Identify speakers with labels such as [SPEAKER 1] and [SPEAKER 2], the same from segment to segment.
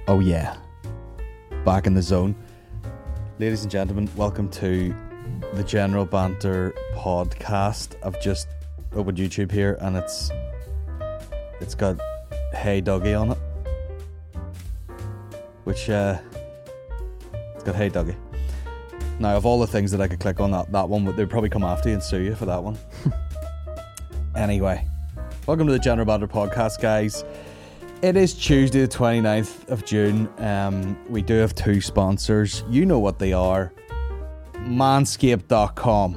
[SPEAKER 1] Oh yeah, back in the zone. Ladies and gentlemen, welcome to the General Banter podcast. I've just opened YouTube here and it's got Hey Dougie on it. Which, it's got Hey Dougie. Now, of all the things that I could click on, that one, they'd probably come after you and sue you for that one. Anyway, welcome to the General Banter podcast, guys. It is Tuesday the 29th of June. We do have two sponsors. You know what they are. Manscaped.com.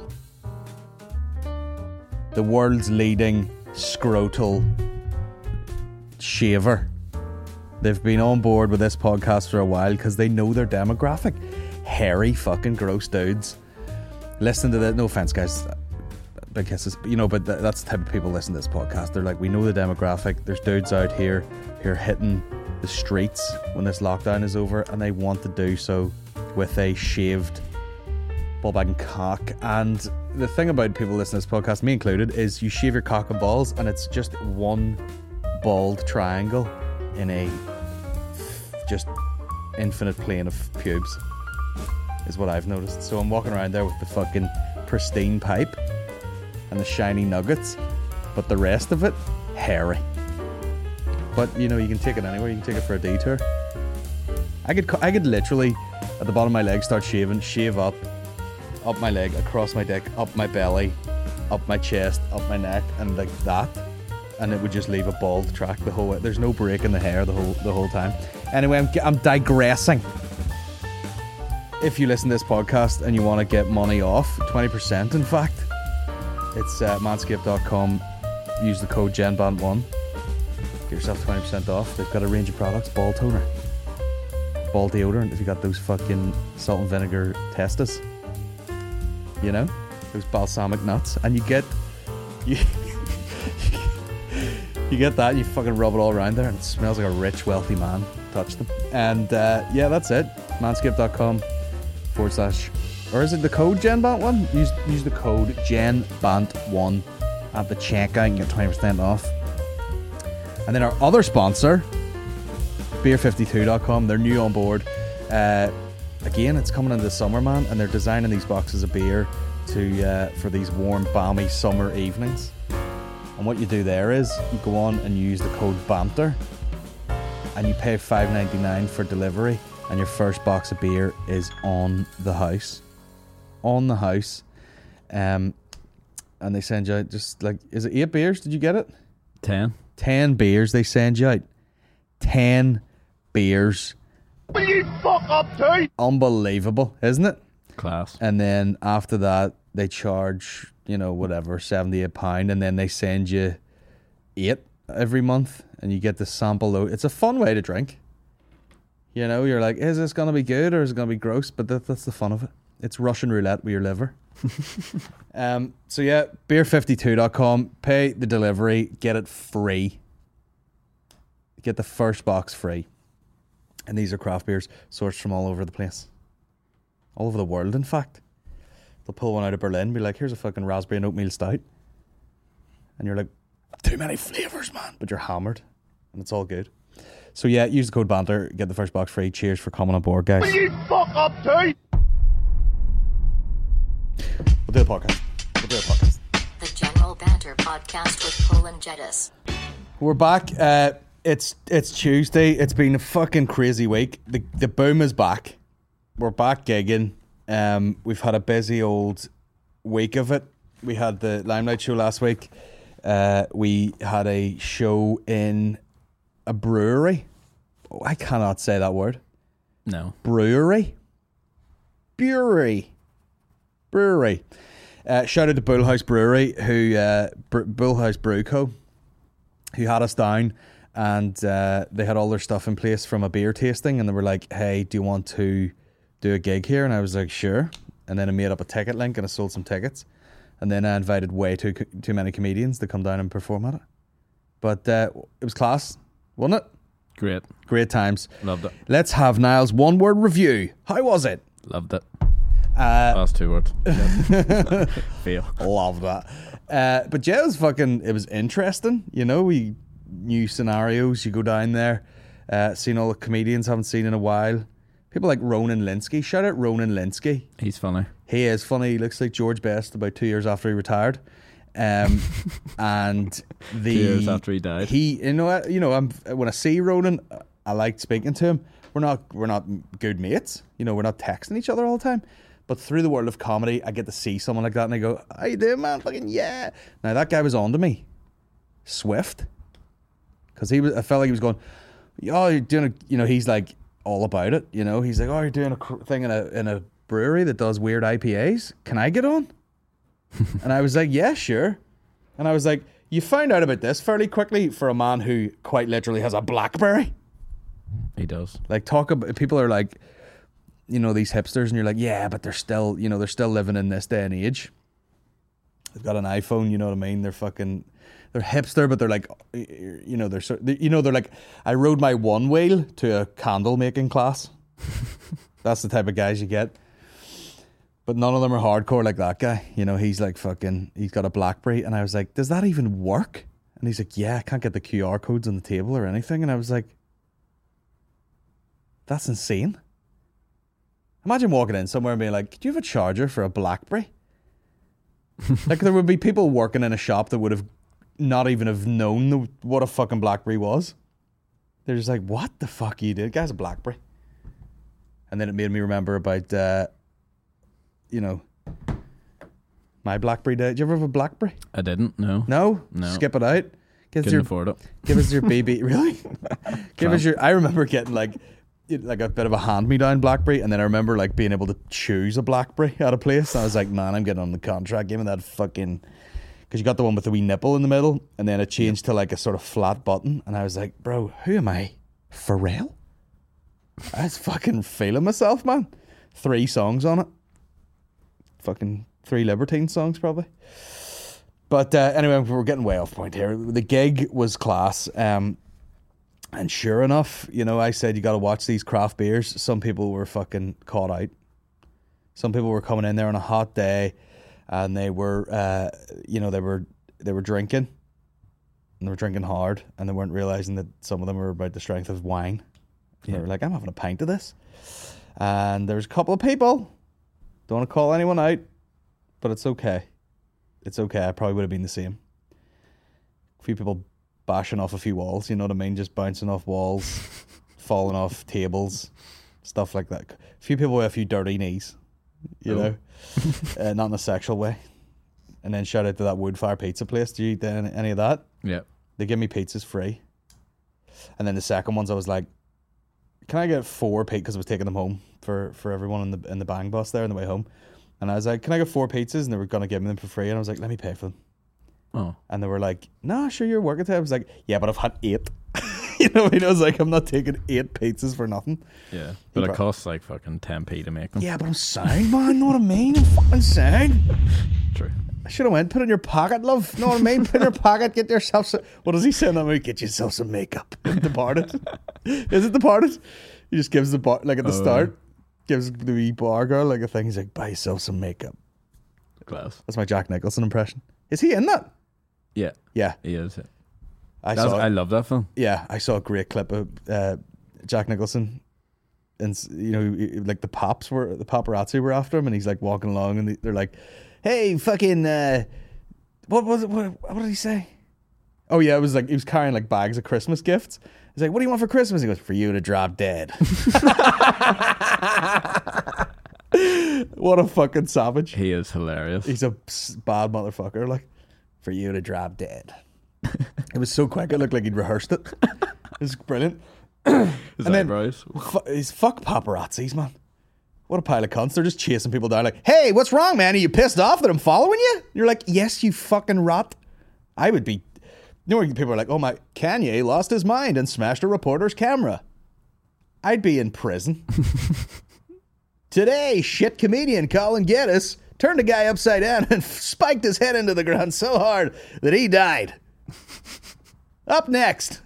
[SPEAKER 1] The world's leading scrotal shaver. They've been on board with this podcast for a while because they know their demographic. Hairy fucking gross dudes. Listen to that. No offense, guys. Big kisses. You know, but that's the type of people listen to this podcast. They're like, we know the demographic. There's dudes out here who are hitting the streets when this lockdown is over, and they want to do so with a shaved ball bag and cock. And the thing about people listening to this podcast, me included, is you shave your cock and balls and it's just one bald triangle in a just infinite plane of pubes, is what I've noticed. So I'm walking around there with the fucking pristine pipe and the shiny nuggets, but the rest of it, hairy. But you know, you can take it anywhere. You can take it for a detour. I could literally at the bottom of my leg start shaving, shave up my leg, across my dick, up my belly, up my chest, up my neck, and like that, and it would just leave a bald track the whole way. There's no break in the hair the whole time. Anyway, I'm digressing. If you listen to this podcast and you want to get money off, 20% in fact, it's manscaped.com. Use the code GENBANT1. Get yourself 20% off. They've got a range of products. Ball toner, ball deodorant if you got those fucking salt and vinegar testes, you know, those balsamic nuts, and you get you get that and you fucking rub it all around there and it smells like a rich wealthy man. Touch them. And yeah, that's it. Manscaped.com / or is it the code GENBANT1? Use the code GENBANT1 at the checkout and get 20% off. And then our other sponsor, beer52.com, they're new on board. Again, it's coming into the summer, man, and they're designing these boxes of beer to for these warm, balmy summer evenings. And what you do there is you go on and you use the code BANTER and you pay $5.99 for delivery, and your first box of beer is on the house. On the house. And they send you out just like, is it 8 beers? Did you get it? 10 beers they send you out. 10 beers.
[SPEAKER 2] Will you fuck up too?
[SPEAKER 1] Unbelievable, isn't it?
[SPEAKER 3] Class.
[SPEAKER 1] And then after that, they charge, you know, whatever, £78, and then they send you 8 every month, and you get the sample load. It's a fun way to drink. You know, you're like, is this going to be good or is it going to be gross? But that's the fun of it. It's Russian roulette with your liver. So yeah, beer52.com, pay the delivery, get it free. Get the first box free. And these are craft beers sourced from all over the place. All over the world, in fact. They'll pull one out of Berlin, be like, here's a fucking raspberry and oatmeal stout. And you're like, too many flavours, man. But you're hammered. And it's all good. So yeah, use the code BANTER, get the first box free. Cheers for coming on board, guys.
[SPEAKER 2] Will you fuck up too?
[SPEAKER 1] We'll do a podcast.
[SPEAKER 4] The General Banter podcast with Cole and Jedis.
[SPEAKER 1] We're back. It's Tuesday. It's been a fucking crazy week. The boom is back. We're back gigging. We've had a busy old week of it. We had the Limelight show last week. We had a show in a brewery. Oh, I cannot say that word.
[SPEAKER 3] No.
[SPEAKER 1] Brewery. Shout out to Bullhouse Brewery, Bullhouse Brew Co, who had us down, and they had all their stuff in place from a beer tasting, and they were like, hey, do you want to do a gig here? And I was like, sure. And then I made up a ticket link and I sold some tickets, and then I invited way too many comedians to come down and perform at it. But it was class, wasn't it? Great times.
[SPEAKER 3] Loved it.
[SPEAKER 1] Let's have Niall's one word review. How was it?
[SPEAKER 3] Loved it. Last 2 words. Feel.
[SPEAKER 1] Love that. But yeah, it was interesting. You know, we new scenarios. You go down there. Seen all the comedians haven't seen in a while. People like Ronan Linsky. Shout out Ronan Linsky.
[SPEAKER 3] He's funny.
[SPEAKER 1] He is funny. He looks like George Best about 2 years after he retired. And
[SPEAKER 3] 2 years after he died.
[SPEAKER 1] When I see Ronan, I like speaking to him. We're not good mates. We're not texting each other all the time. But through the world of comedy, I get to see someone like that, and I go, "How you doing, man? Fucking yeah!" Now that guy was on to me, swift, because I felt like he was going, "Oh, you're doing he's like all about it. He's like, "Oh, you're doing a thing in a brewery that does weird IPAs. Can I get on?" And I was like, "Yeah, sure." And I was like, "You found out about this fairly quickly for a man who quite literally has a BlackBerry."
[SPEAKER 3] He does.
[SPEAKER 1] Like, talk about, people are like, these hipsters, and you're like, yeah, but they're still living in this day and age. They've got an iPhone, you know what I mean? They're hipster, but they're like, they're like, I rode my one wheel to a candle making class. That's the type of guys you get. But none of them are hardcore like that guy. He's like he's got a BlackBerry, and I was like, does that even work? And he's like, yeah, I can't get the QR codes on the table or anything. And I was like, that's insane. Imagine walking in somewhere and being like, do you have a charger for a BlackBerry? Like, there would be people working in a shop that would have not even have known what a fucking BlackBerry was. They're just like, what the fuck you do? The guy's a BlackBerry. And then it made me remember about, my BlackBerry day. Did you ever have a BlackBerry?
[SPEAKER 3] I didn't, no.
[SPEAKER 1] No?
[SPEAKER 3] No.
[SPEAKER 1] Skip it out.
[SPEAKER 3] Couldn't afford it.
[SPEAKER 1] Give us your BB. Really? I remember getting like a bit of a hand-me-down BlackBerry, and then I remember like being able to choose a BlackBerry at a place. And I was like, man, I'm getting on the contract. Give me that fucking... Because you got the one with the wee nipple in the middle, and then it changed to like a sort of flat button. And I was like, bro, who am I? Pharrell? I was fucking feeling myself, man. 3 songs on it. Fucking 3 Libertine songs, probably. But anyway, we're getting way off point here. The gig was class. And sure enough, I said, you got to watch these craft beers. Some people were fucking caught out. Some people were coming in there on a hot day, and they were, they were drinking, and they were drinking hard, and they weren't realizing that some of them were about the strength of wine. Yeah. They were like, I'm having a pint of this. And there's a couple of people, don't want to call anyone out, but it's okay. It's okay. I probably would have been the same. A few people bashing off a few walls, you know what I mean? Just bouncing off walls, falling off tables, stuff like that. A few people with a few dirty knees, you know, not in a sexual way. And then shout out to that Woodfire Pizza place. Do you eat any of that?
[SPEAKER 3] Yeah.
[SPEAKER 1] They give me pizzas free. And then the second ones, I was like, can I get 4 pizzas? Because I was taking them home for everyone in the bang bus there on the way home. And I was like, can I get 4 pizzas? And they were going to give me them for free. And I was like, let me pay for them.
[SPEAKER 3] Oh. And
[SPEAKER 1] they were like, no, sure, you're working today. I was like, yeah, but I've had 8. You know what I mean? I was like, I'm not taking 8 pizzas for nothing.
[SPEAKER 3] Yeah. But it costs like fucking 10p to make them.
[SPEAKER 1] Yeah, but I'm sound, man. Know what I mean? I'm fucking sound.
[SPEAKER 3] True.
[SPEAKER 1] I should have went, put it in your pocket, love. Know what I mean? Put it in your pocket, get yourself some... What does he say in that movie? Get yourself some makeup. Departed. Is it Departed? He just gives the bar, like at the start, gives the wee bar girl like a thing. He's like, buy yourself some makeup.
[SPEAKER 3] Class.
[SPEAKER 1] That's my Jack Nicholson impression. Is he in that?
[SPEAKER 3] Yeah.
[SPEAKER 1] Yeah.
[SPEAKER 3] He is.
[SPEAKER 1] I
[SPEAKER 3] love that film.
[SPEAKER 1] Yeah, I saw a great clip of Jack Nicholson, and like the paparazzi were after him, and he's like walking along, and they're like, "Hey, fucking, what was it? What did he say? Oh yeah, it was like he was carrying like bags of Christmas gifts. He's like, "What do you want for Christmas?" He goes, "For you to drop dead." What a fucking savage!
[SPEAKER 3] He is hilarious.
[SPEAKER 1] He's a bad motherfucker. Like, for you to drop dead. It was so quick. It looked like he'd rehearsed it. It was brilliant.
[SPEAKER 3] His eyebrows.
[SPEAKER 1] He's fuck paparazzis, man. What a pile of cunts. They're just chasing people down like, hey, what's wrong, man? Are you pissed off that I'm following you? You're like, yes, you fucking rat. I would be... people are like, oh my... Kanye lost his mind and smashed a reporter's camera. I'd be in prison. Today, shit comedian Colin Geddes turned a guy upside down and spiked his head into the ground so hard that he died. Up next.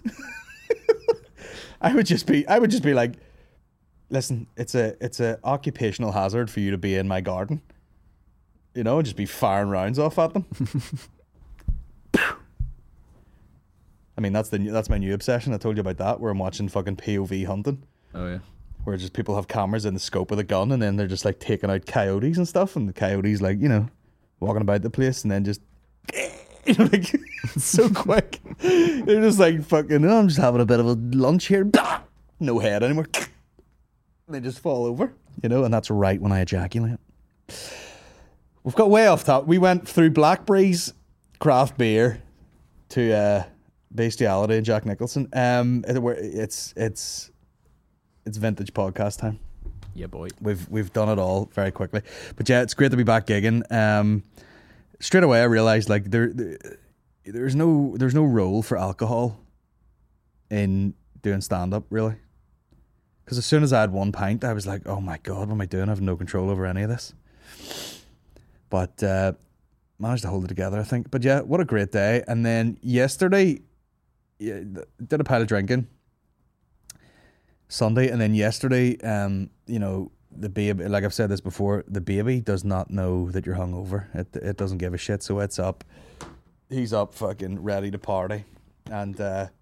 [SPEAKER 1] I would just be like, listen, it's a occupational hazard for you to be in my garden. You know, and just be firing rounds off at them. I mean, that's my new obsession. I told you about that, where I'm watching fucking POV hunting.
[SPEAKER 3] Oh yeah.
[SPEAKER 1] Where just people have cameras in the scope of the gun, and then they're just like taking out coyotes and stuff, and the coyotes like, you know, walking about the place, and then just you know, like it's so quick. They're just like fucking, oh, I'm just having a bit of a lunch here. No head anymore. They just fall over, you know, and that's right when I ejaculate. We've got way off top. We went through Blackberry's craft beer to Bestiality and Jack Nicholson. It's vintage podcast time.
[SPEAKER 3] Yeah, boy.
[SPEAKER 1] We've done it all very quickly, but yeah, it's great to be back gigging. Straight away I realised like there's no role for alcohol in doing stand up really, because as soon as I had one pint I was like, oh my god, what am I doing? I have no control over any of this. But managed to hold it together, I think. But yeah, what a great day. And then yesterday, did a pile of drinking. Sunday, and then yesterday, you know, the baby, like I've said this before, the baby does not know that you're hungover. It doesn't give a shit, so it's up. He's up fucking ready to party. And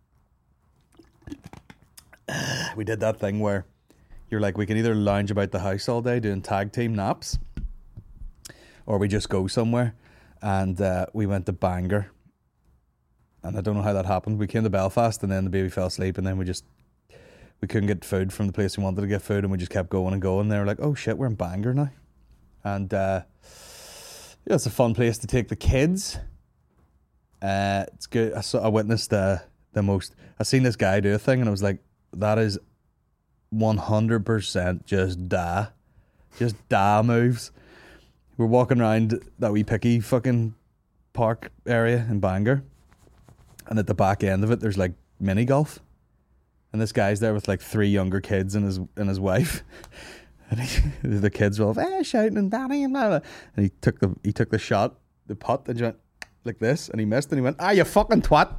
[SPEAKER 1] we did that thing where you're like, we can either lounge about the house all day doing tag team naps, or we just go somewhere. And we went to Bangor. And I don't know how that happened. We came to Belfast, and then the baby fell asleep, and then we couldn't get food from the place we wanted to get food, and we just kept going and going. They were like, oh shit, we're in Bangor now. And yeah, it's a fun place to take the kids. It's good. I witnessed the most, I seen this guy do a thing, and I was like, that is 100% just da moves. We're walking around that wee picky fucking park area in Bangor, and at the back end of it there's like mini golf, and this guy's there with like 3 younger kids and his wife, and the kids were all shouting and Danny and blah, blah. And he took the shot, the putt, and he went like this, and he missed, and he went, you fucking twat.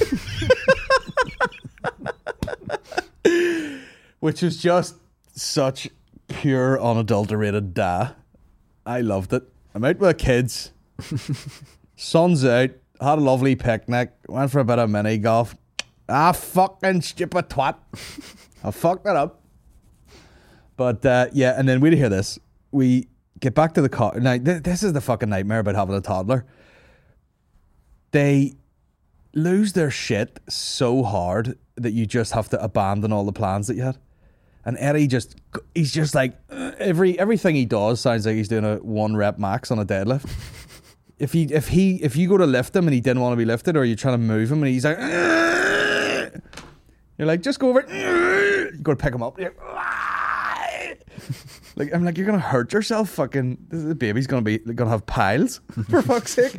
[SPEAKER 1] Which is just such pure unadulterated da. I loved it. I'm out with the kids. Sun's out. Had a lovely picnic. Went for a bit of mini golf. Fucking stupid twat. I fucked it up. But yeah, and then we hear this. We get back to the car. Now, this is the fucking nightmare about having a toddler. They lose their shit so hard that you just have to abandon all the plans that you had. And Eddie he's just like, everything he does sounds like he's doing a 1 rep max on a deadlift. If you go to lift him and he didn't want to be lifted, or you're trying to move him and he's like, you're like, just go over, you go to pick him up. Like, I'm like, you're gonna hurt yourself. Fucking, the baby's gonna have piles for fuck's sake.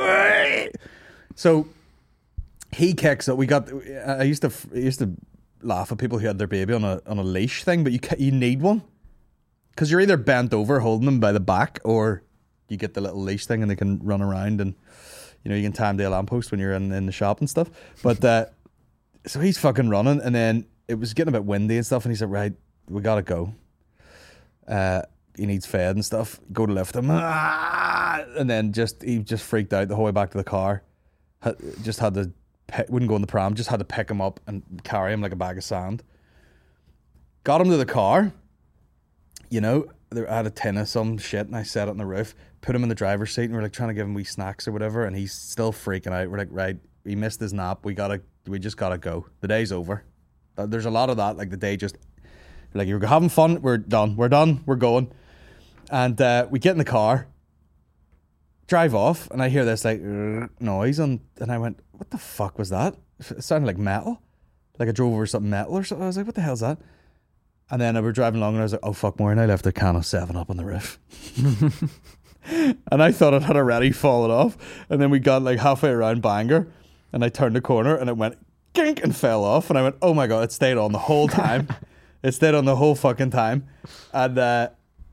[SPEAKER 1] So he kicks it. I used to laugh at people who had their baby on a leash thing, but you need one, because you're either bent over holding them by the back, or you get the little leash thing and they can run around, and you know, you can tie them to a lamppost when you're in the shop and stuff. But so he's fucking running, and then it was getting a bit windy and stuff, and he said, right, we gotta go. He needs fed and stuff. Go to lift him, and then he just freaked out the whole way back to the car. Just had to wouldn't go in the pram, just had to pick him up and carry him like a bag of sand. Got him to the car, you know, I had a tin of some shit, and I set it on the roof, put him in the driver's seat, and we're like trying to give him wee snacks or whatever, and he's still freaking out. We're like, right, we missed his nap, we just gotta go, the day's over. There's a lot of that, like the day just, like, you're having fun, we're done, we're going. And we get in the car, drive off, and I hear this like noise, and I went, what the fuck was that? It sounded like metal, like I drove over something metal or something. I was like, what the hell's that? And then I were driving along, and I was like, oh fuck, Maureen, I left a can of 7-Up on the roof. And I thought it had already fallen off, and then we got like halfway around Bangor, and I turned the corner, and it went gink and fell off, and I went, oh my god, it stayed on the whole time. It stayed on the whole fucking time. And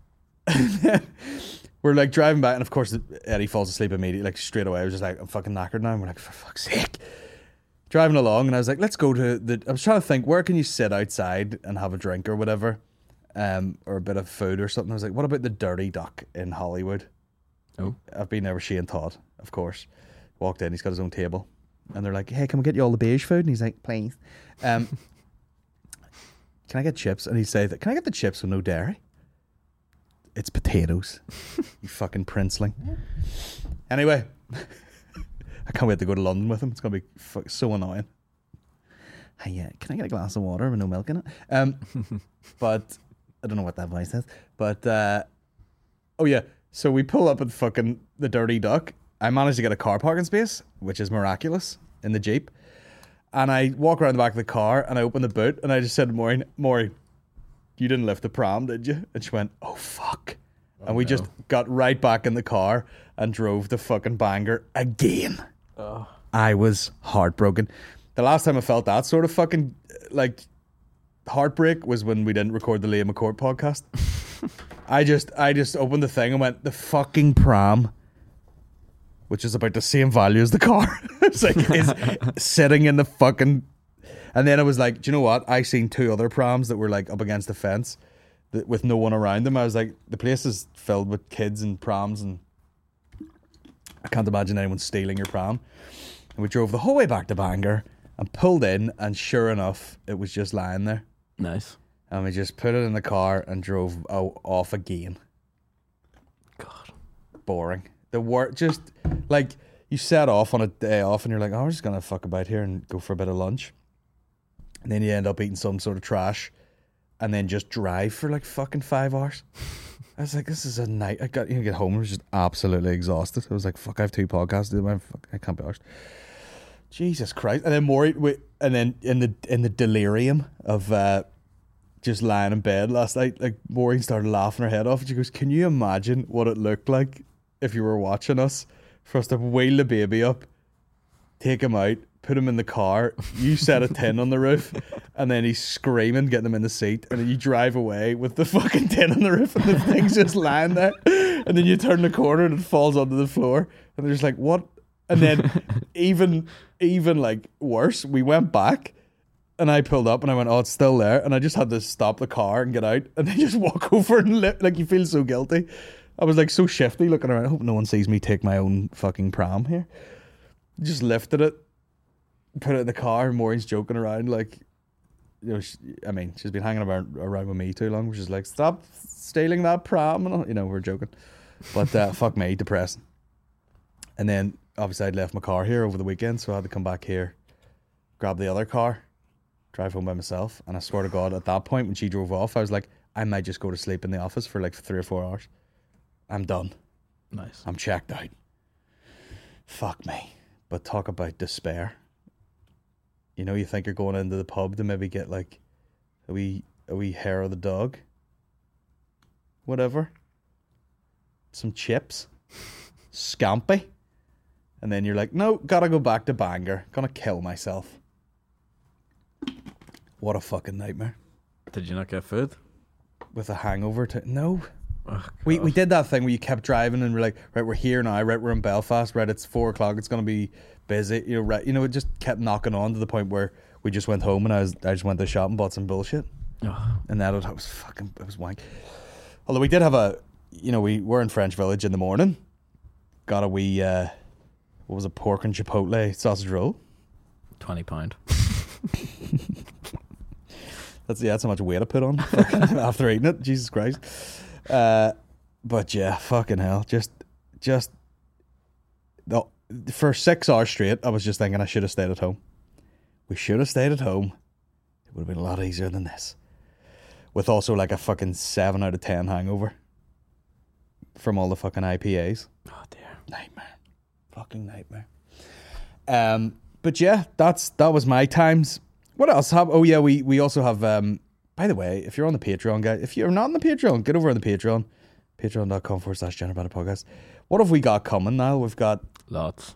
[SPEAKER 1] we're like driving back, and of course Eddie falls asleep immediately, like straight away. I was just like, I'm fucking knackered now. And we're like, for fuck's sake. Driving along, and I was like, let's go to I was trying to think, where can you sit outside and have a drink or whatever, or a bit of food or something. I was like, what about the Dirty Duck in Hollywood? Oh, I've been there with Shane Todd, of course. Walked in, he's got his own table. and they're like, "Hey, can we get you all the beige food?" And he's like, "Please." Can I get chips? And he said, "Can I get the chips with no dairy?" It's potatoes. You fucking princeling. Anyway, I can't wait to go to London with him. It's going to be so annoying. Hey, can I get a glass of water with no milk in it? But I don't know what that voice is. But, oh yeah. So we pull up at fucking the Dirty Duck. I managed to get a car parking space, which is miraculous, in the Jeep. And I walk around the back of the car and I open the boot and I just said to Maury, "You didn't lift the pram, did you?" And she went, "Oh, fuck." And we just got right back in the car and drove to fucking Bangor again. Oh. I was heartbroken. The last time I felt that sort of fucking, like, heartbreak was when we didn't record the Liam McCourt podcast. I just opened the thing and went, the fucking pram, which is about the same value as the car. It's like, is sitting in the fucking... And then I was like, do you know what? I seen 2 other prams that were like up against the fence with no one around them. I was like, the place is filled with kids and prams, and I can't imagine anyone stealing your pram. And we drove the whole way back to Bangor and pulled in, and sure enough, it was just lying there.
[SPEAKER 3] Nice.
[SPEAKER 1] And we just put it in the car and drove off again.
[SPEAKER 3] God.
[SPEAKER 1] Boring. The work, just like, you set off on a day off and you're like, oh, we're just going to fuck about here and go for a bit of lunch. And then you end up eating some sort of trash and then just drive for like fucking 5 hours. I was like, this is a night. I get home and I was just absolutely exhausted. I was like, fuck, I have 2 podcasts to do. I can't be arsed. Jesus Christ. And then in the delirium of just lying in bed last night, like, Maureen started laughing her head off and she goes, "Can you imagine what it looked like if you were watching us, for us to wheel the baby up, take him out, put him in the car, you set a tin on the roof, and then he's screaming, getting him in the seat, and then you drive away with the fucking tin on the roof and the thing's just lying there, and then you turn the corner and it falls onto the floor, and they're just like, what?" And then even like worse, we went back and I pulled up and I went, "Oh, it's still there," and I just had to stop the car and get out and then just walk over and like, you feel so guilty. I was like so shifty looking around. I hope no one sees me take my own fucking pram here. Just lifted it, put it in the car, and Maureen's joking around like, you know, she's been hanging around with me too long. Which is like, "Stop stealing that pram," and you know, we're joking. But fuck me, depressing. And then obviously I'd left my car here over the weekend, so I had to come back here, grab the other car, drive home by myself. And I swear to God, at that point when she drove off, I was like, I might just go to sleep in the office for like 3 or 4 hours. I'm done.
[SPEAKER 3] Nice.
[SPEAKER 1] I'm checked out. Fuck me. But talk about despair. You know, you think you're going into the pub to maybe get like a wee hair of the dog, whatever, some chips, scampi, and then you're like, no, gotta go back to Bangor, gonna kill myself. What a fucking nightmare.
[SPEAKER 3] Did you not get food?
[SPEAKER 1] With a hangover no.
[SPEAKER 3] Oh,
[SPEAKER 1] we did that thing where you kept driving and we're like, right, we're here now, right, we're in Belfast, right, it's 4 o'clock, it's gonna be busy, you know, right, you know, it just kept knocking on to the point where we just went home and I just went to the shop and bought some bullshit. And that was wank. Although we did have we were in French Village in the morning, got a wee what was it, pork and chipotle sausage roll,
[SPEAKER 3] £20.
[SPEAKER 1] That's how much weight I put on after eating it. Jesus Christ. But yeah, fucking hell. For 6 hours straight, I was just thinking I should have stayed at home. We should have stayed at home. It would have been a lot easier than this. With also like a fucking 7 out of 10 hangover from all the fucking IPAs.
[SPEAKER 3] Oh dear.
[SPEAKER 1] Nightmare. Fucking nightmare. But yeah, that was my times. What else have? Oh yeah, we also have. By the way, if you're on the Patreon, guys, if you're not on the Patreon, get over on the Patreon. Patreon.com/GenderBanter Podcast. What have we got coming now? We've got
[SPEAKER 3] lots.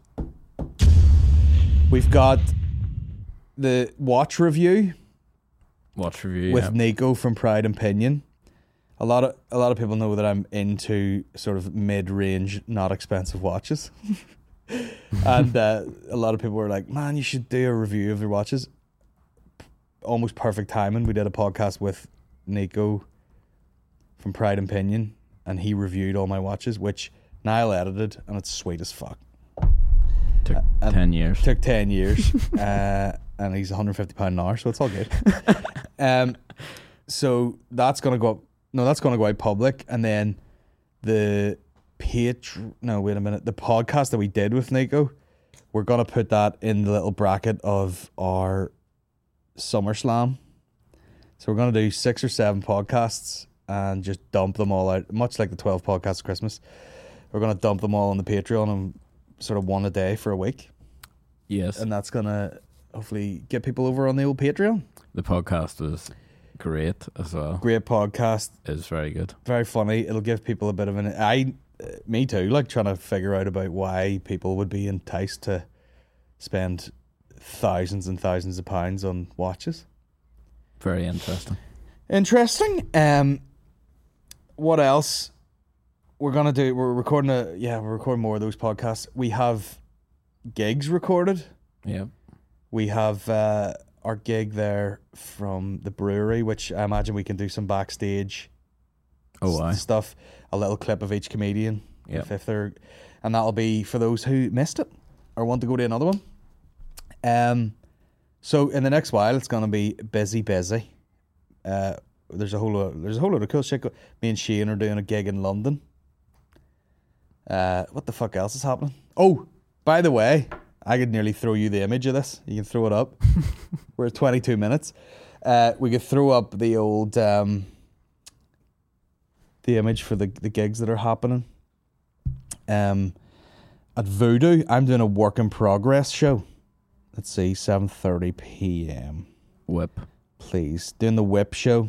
[SPEAKER 1] We've got the watch review.
[SPEAKER 3] With
[SPEAKER 1] Nico from Pride and Pinion. A lot of people know that I'm into sort of mid-range, not expensive watches. And a lot of people were like, "Man, you should do a review of your watches." Almost perfect timing. We did a podcast with Nico from Pride and Pinion, and he reviewed all my watches, which Niall edited, and it's sweet as fuck.
[SPEAKER 3] Took 10 years.
[SPEAKER 1] Took 10 years. And he's £150 an hour, so it's all good. So that's going to go up. No, that's going to go out public. And then the the podcast that we did with Nico, we're going to put that in the little bracket of our SummerSlam. So we're going to do 6 or 7 podcasts and just dump them all out, much like the 12 podcasts of Christmas. We're going to dump them all on the Patreon and sort of one a day for a week.
[SPEAKER 3] Yes.
[SPEAKER 1] And that's going to hopefully get people over on the old Patreon.
[SPEAKER 3] The podcast was great as well.
[SPEAKER 1] Great podcast.
[SPEAKER 3] It was very good.
[SPEAKER 1] Very funny. It'll give people a bit of me too, like trying to figure out about why people would be enticed to spend thousands and thousands of pounds on watches.
[SPEAKER 3] Very interesting.
[SPEAKER 1] What else we're gonna do? We're recording more of those podcasts. We have gigs recorded.
[SPEAKER 3] Yeah.
[SPEAKER 1] We have our gig there from the brewery, which I imagine we can do some backstage stuff. A little clip of each comedian.
[SPEAKER 3] Yeah.
[SPEAKER 1] And that'll be for those who missed it or want to go to another one. So in the next while, it's gonna be busy. There's a whole lot of cool shit. Me and Shane are doing a gig in London. What the fuck else is happening? Oh, by the way, I could nearly throw you the image of this. You can throw it up. We're at 22 minutes. We could throw up the old the image for the gigs that are happening. At Voodoo, I'm doing a work in progress show. Let's see, 7:30 p.m.
[SPEAKER 3] Whip.
[SPEAKER 1] Please. Doing the Whip show.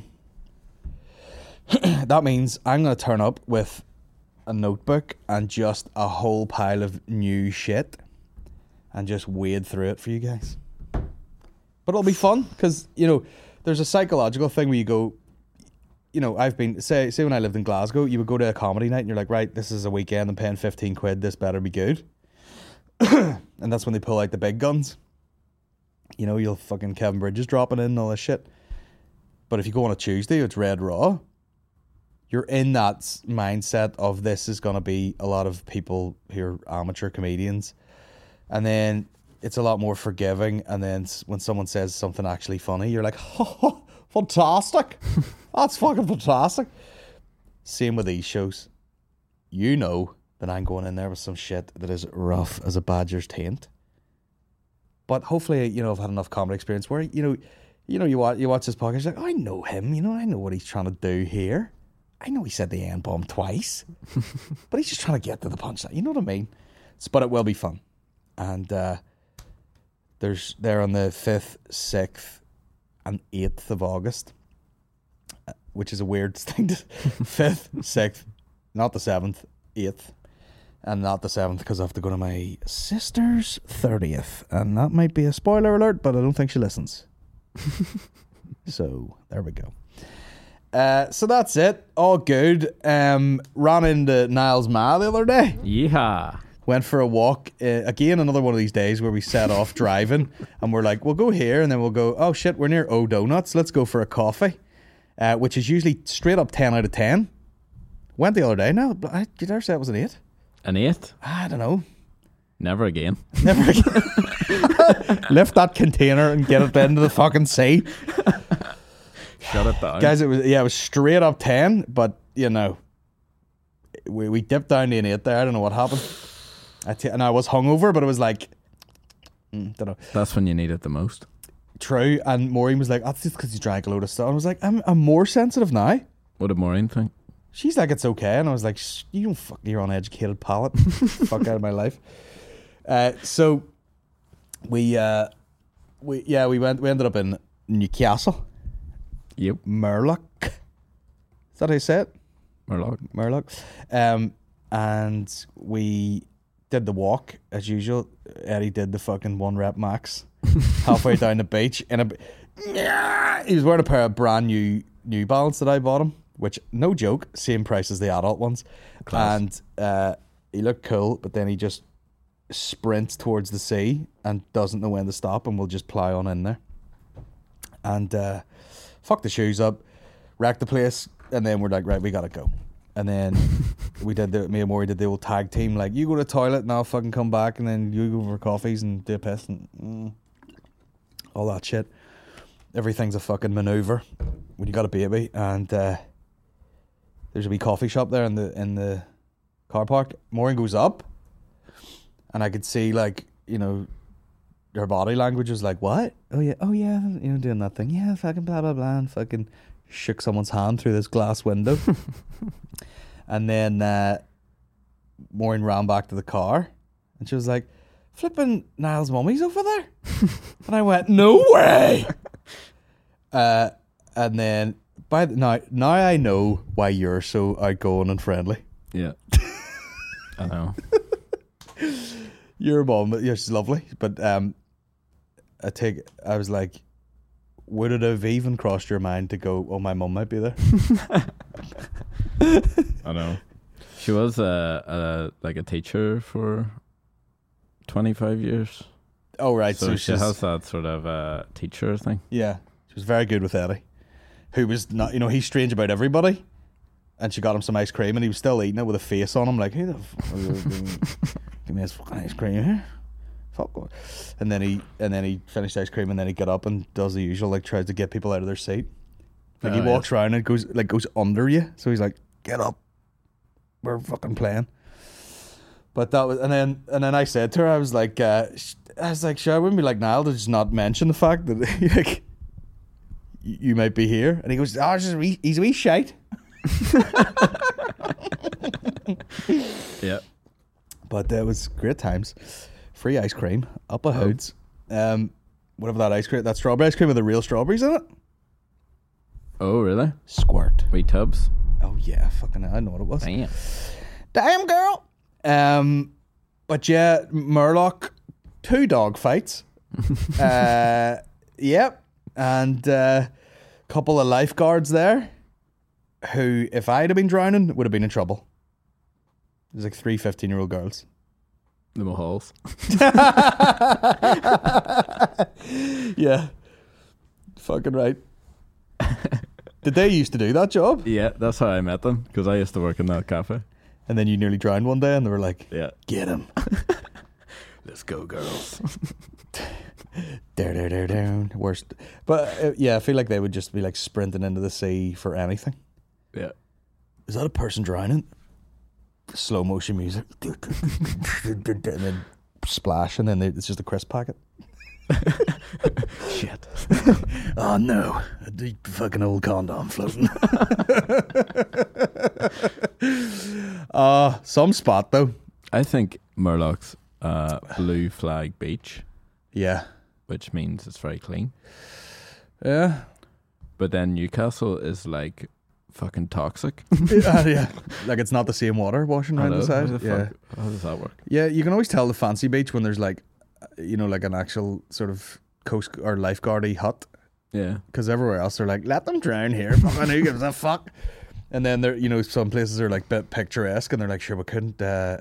[SPEAKER 1] That means I'm going to turn up with a notebook and just a whole pile of new shit and just wade through it for you guys. But it'll be fun because, there's a psychological thing where you go, I've been, say when I lived in Glasgow, you would go to a comedy night and you're like, right, this is a weekend, I'm paying 15 quid, this better be good. And that's when they pull out the big guns. You'll fucking Kevin Bridges dropping in and all this shit. But if you go on a Tuesday, it's Red Raw. You're in that mindset of this is going to be a lot of people who are amateur comedians. And then it's a lot more forgiving. And then when someone says something actually funny, you're like, oh, fantastic. That's fucking fantastic. Same with these shows. That I'm going in there with some shit that is rough as a badger's taint. But hopefully, I've had enough comedy experience where, you watch this podcast, you're like, oh, I know him, I know what he's trying to do here. I know he said the N-bomb twice, but he's just trying to get to the punchline. You know what I mean? But it will be fun. And they're on the 5th, 6th, and 8th of August, which is a weird thing to 5th, 6th, not the 7th, 8th. And not the 7th because I have to go to my sister's 30th. And that might be a spoiler alert, but I don't think she listens. So, there we go. So that's it. All good. Ran into Niles Ma the other day.
[SPEAKER 3] Yeah.
[SPEAKER 1] Went for a walk. Again, another one of these days where we set off driving. And we're like, we'll go here. And then we'll go, oh shit, we're near O Donuts. Let's go for a coffee. Which is usually straight up 10 out of 10. Went the other day. Now, did I dare say it was an 8?
[SPEAKER 3] An 8?
[SPEAKER 1] I don't know.
[SPEAKER 3] Never again.
[SPEAKER 1] Never again. Lift that container and get it into the fucking sea.
[SPEAKER 3] Shut it down.
[SPEAKER 1] Guys, it was straight up 10, but, we dipped down to an 8 there. I don't know what happened. And I was hungover, but it was like, don't know.
[SPEAKER 3] That's when you need it the most.
[SPEAKER 1] True. And Maureen was like, that's just because you drank a load of stuff. And I was like, I'm more sensitive now.
[SPEAKER 3] What did Maureen think?
[SPEAKER 1] She's like, it's okay. And I was like, you don't fuck your uneducated palate. Fuck out of my life. So we ended up in Newcastle.
[SPEAKER 3] Yep.
[SPEAKER 1] Murlock. Is that how you say it?
[SPEAKER 3] Murlock.
[SPEAKER 1] And we did the walk as usual. Eddie did the fucking 1 rep max halfway down the beach. He was wearing a pair of brand New Balance that I bought him. Which, no joke, same price as the adult ones. Class. And he looked cool, but then he just sprints towards the sea and doesn't know when to stop and will just plow on in there. And fucked the shoes up, wrecked the place, and then we're like, right, we gotta go. And then me and Maury did the old tag team. Like, you go to the toilet and I'll fucking come back, and then you go for coffees and do a piss and all that shit. Everything's a fucking maneuver when you got a baby. And there's a wee coffee shop there in the car park. Maureen goes up, and I could see, like, you know, her body language was like, what? Oh yeah, you know, doing that thing. Yeah, fucking blah blah blah, and fucking shook someone's hand through this glass window. And then Maureen ran back to the car, and she was like, flipping Niall's mummy's over there. And I went, no way. And then now I know why you're so outgoing and friendly.
[SPEAKER 3] Yeah. I know.
[SPEAKER 1] Your mum, yeah, she's lovely, but I was like, would it have even crossed your mind to go, oh, my mum might be there?
[SPEAKER 3] I know. She was like a teacher for 25 years.
[SPEAKER 1] Oh, right.
[SPEAKER 3] So she has that sort of teacher thing.
[SPEAKER 1] Yeah. She was very good with Eddie, who was not, you know, he's strange about everybody. And she got him some ice cream, and he was still eating it with a face on him, like, who the fuck are you give me this fucking ice cream here? Fuck. And then he finished the ice cream, and then he got up and does the usual, like, tries to get people out of their seat. Like, he walks around and goes under you. So he's like, get up. We're fucking playing. But that was, and then I said to her, I was like, sure, I wouldn't be like Niall to just not mention the fact that, like, you might be here. And he goes, oh, he's a wee shite.
[SPEAKER 3] Yeah.
[SPEAKER 1] But it was great times. Free ice cream up a hoods. Whatever that ice cream, that strawberry ice cream with the real strawberries in it.
[SPEAKER 3] Oh, really?
[SPEAKER 1] Squirt.
[SPEAKER 3] Wee tubs.
[SPEAKER 1] Oh yeah, fucking I know what it was.
[SPEAKER 3] Damn,
[SPEAKER 1] girl. But yeah, Murloc, 2 dog fights. Yep. And couple of lifeguards there who, if I'd have been drowning, would have been in trouble. There's like 3 15-year-old girls.
[SPEAKER 3] The Mahalls.
[SPEAKER 1] Yeah. Fucking right. Did they used to do that job?
[SPEAKER 3] Yeah, that's how I met them, because I used to work in that cafe.
[SPEAKER 1] And then you nearly drowned one day, and they were like,
[SPEAKER 3] yeah,
[SPEAKER 1] get him.
[SPEAKER 3] Let's go, girls.
[SPEAKER 1] Down. Worst. But yeah, I feel like they would just be like sprinting into the sea for anything.
[SPEAKER 3] Yeah.
[SPEAKER 1] Is that a person drowning? Slow motion music. And then splash, and then it's just a crisp packet.
[SPEAKER 3] Shit.
[SPEAKER 1] Oh no, a deep fucking old condom floating. Some spot though.
[SPEAKER 3] I think Murloc's blue flag beach.
[SPEAKER 1] Yeah.
[SPEAKER 3] Which means it's very clean.
[SPEAKER 1] Yeah.
[SPEAKER 3] But then Newcastle is like fucking toxic.
[SPEAKER 1] Yeah. Like it's not the same water washing around the side.
[SPEAKER 3] How does that work?
[SPEAKER 1] Yeah, you can always tell the fancy beach when there's like, you know, like an actual sort of coast or lifeguardy hut.
[SPEAKER 3] Yeah. Because
[SPEAKER 1] everywhere else they're like, let them drown here. Fucking who gives a fuck? And then there, you know, some places are like bit picturesque, and they're like, sure, we couldn't have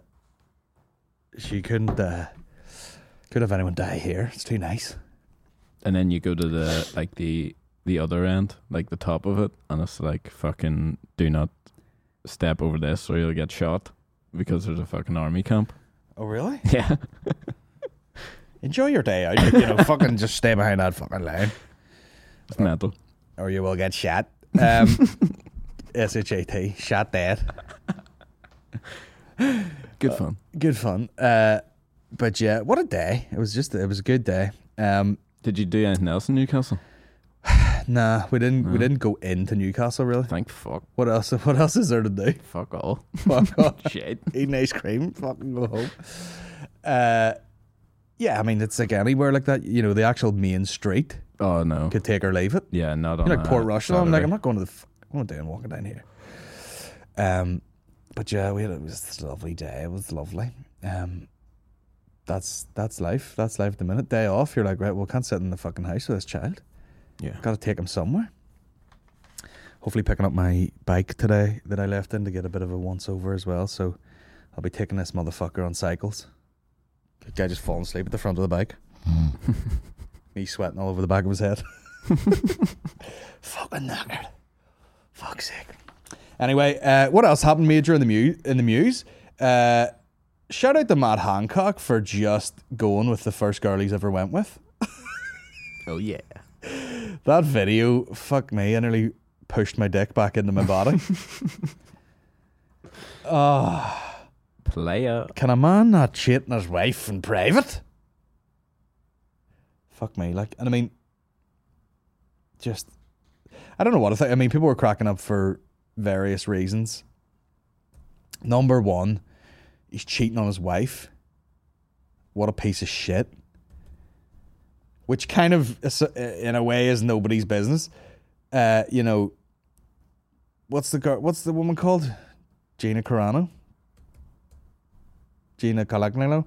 [SPEAKER 1] anyone die here. It's too nice.
[SPEAKER 3] And then you go to the other end, like the top of it, and it's like, fucking do not step over this or you'll get shot, because there's a fucking army camp.
[SPEAKER 1] Oh really?
[SPEAKER 3] Yeah.
[SPEAKER 1] Enjoy your day out. You know, fucking just stay behind that fucking line.
[SPEAKER 3] It's mental.
[SPEAKER 1] Or you will get shot. SHAT, shot dead.
[SPEAKER 3] Good fun.
[SPEAKER 1] Good fun. But yeah, what a day. It was a good day.
[SPEAKER 3] Did you do anything else in Newcastle?
[SPEAKER 1] Nah, we didn't go into Newcastle really.
[SPEAKER 3] Thank fuck.
[SPEAKER 1] What else is there to do?
[SPEAKER 3] Fuck all.
[SPEAKER 1] Fuck all.
[SPEAKER 3] Shit.
[SPEAKER 1] Eating ice cream, fucking go home. Yeah, I mean, it's like anywhere like that. You know, the actual main street.
[SPEAKER 3] Oh no.
[SPEAKER 1] Could take or leave it.
[SPEAKER 3] Yeah, not on.
[SPEAKER 1] Like Port Rushall. I'm like, I'm not going to I'm down walking down here. But yeah, it was a lovely day. It was lovely. That's life. That's life at the minute. Day off, you're like, right, well, can't sit in the fucking house with this child.
[SPEAKER 3] Yeah.
[SPEAKER 1] Got to take him somewhere. Hopefully picking up my bike today that I left in to get a bit of a once over as well. So I'll be taking this motherfucker on cycles. The guy just falling asleep at the front of the bike. Me sweating all over the back of his head. Fucking knackered. Fuck's sake. Anyway, what else happened major in the Muse? Shout out to Matt Hancock for just going with the first girl he's ever went with.
[SPEAKER 3] Oh yeah.
[SPEAKER 1] That video, fuck me, I nearly pushed my dick back into my body.
[SPEAKER 3] Player.
[SPEAKER 1] Can a man not cheat on his wife in private? Fuck me, like, and I mean, just, I don't know what to think. I mean, people were cracking up for various reasons. Number one, he's cheating on his wife. What a piece of shit. Which kind of, in a way, is nobody's business. You know, what's the woman called? Gina Carano? Gina Calagnolo?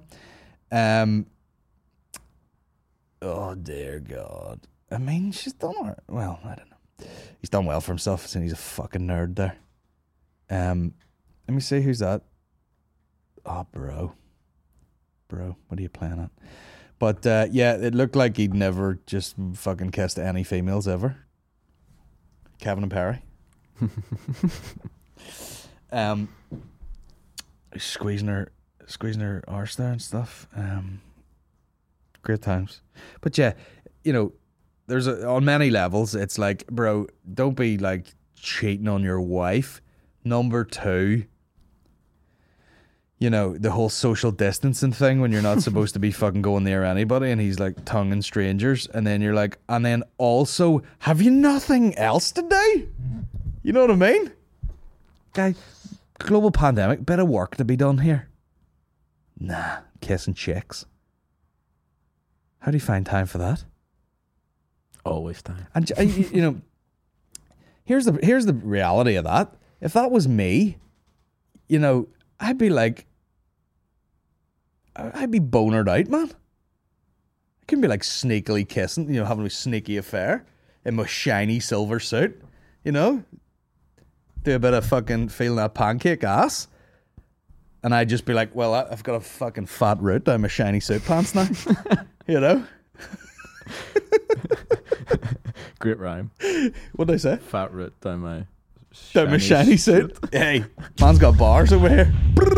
[SPEAKER 1] Oh, dear God. I mean, she's done all right. Well, I don't know. He's done well for himself, since he's a fucking nerd there. Let me see who's that. Oh, bro, what are you playing at? But yeah, it looked like he'd never just fucking kissed any females ever. Kevin and Perry. Squeezing her arse there and stuff. Great times. But yeah, you know, on many levels, it's like, bro, don't be like cheating on your wife. Number two, you know, the whole social distancing thing when you're not supposed to be fucking going near anybody, and he's like tonguing strangers, and then you're like, and then also, have you nothing else to do? You know what I mean? Guy, global pandemic, bit of work to be done here. Nah, kissing chicks. How do you find time for that?
[SPEAKER 3] Always time.
[SPEAKER 1] And you know, here's the reality of that. If that was me, you know, I'd be like, I'd be bonered out, man. I couldn't be like sneakily kissing, you know, having a sneaky affair in my shiny silver suit, you know, do a bit of fucking feeling that pancake ass, and I'd just be like, well, I've got a fucking fat root down my shiny suit pants now, you know.
[SPEAKER 3] Great rhyme.
[SPEAKER 1] What did I say?
[SPEAKER 3] Fat root down my
[SPEAKER 1] shiny suit. Hey, man's got bars over here.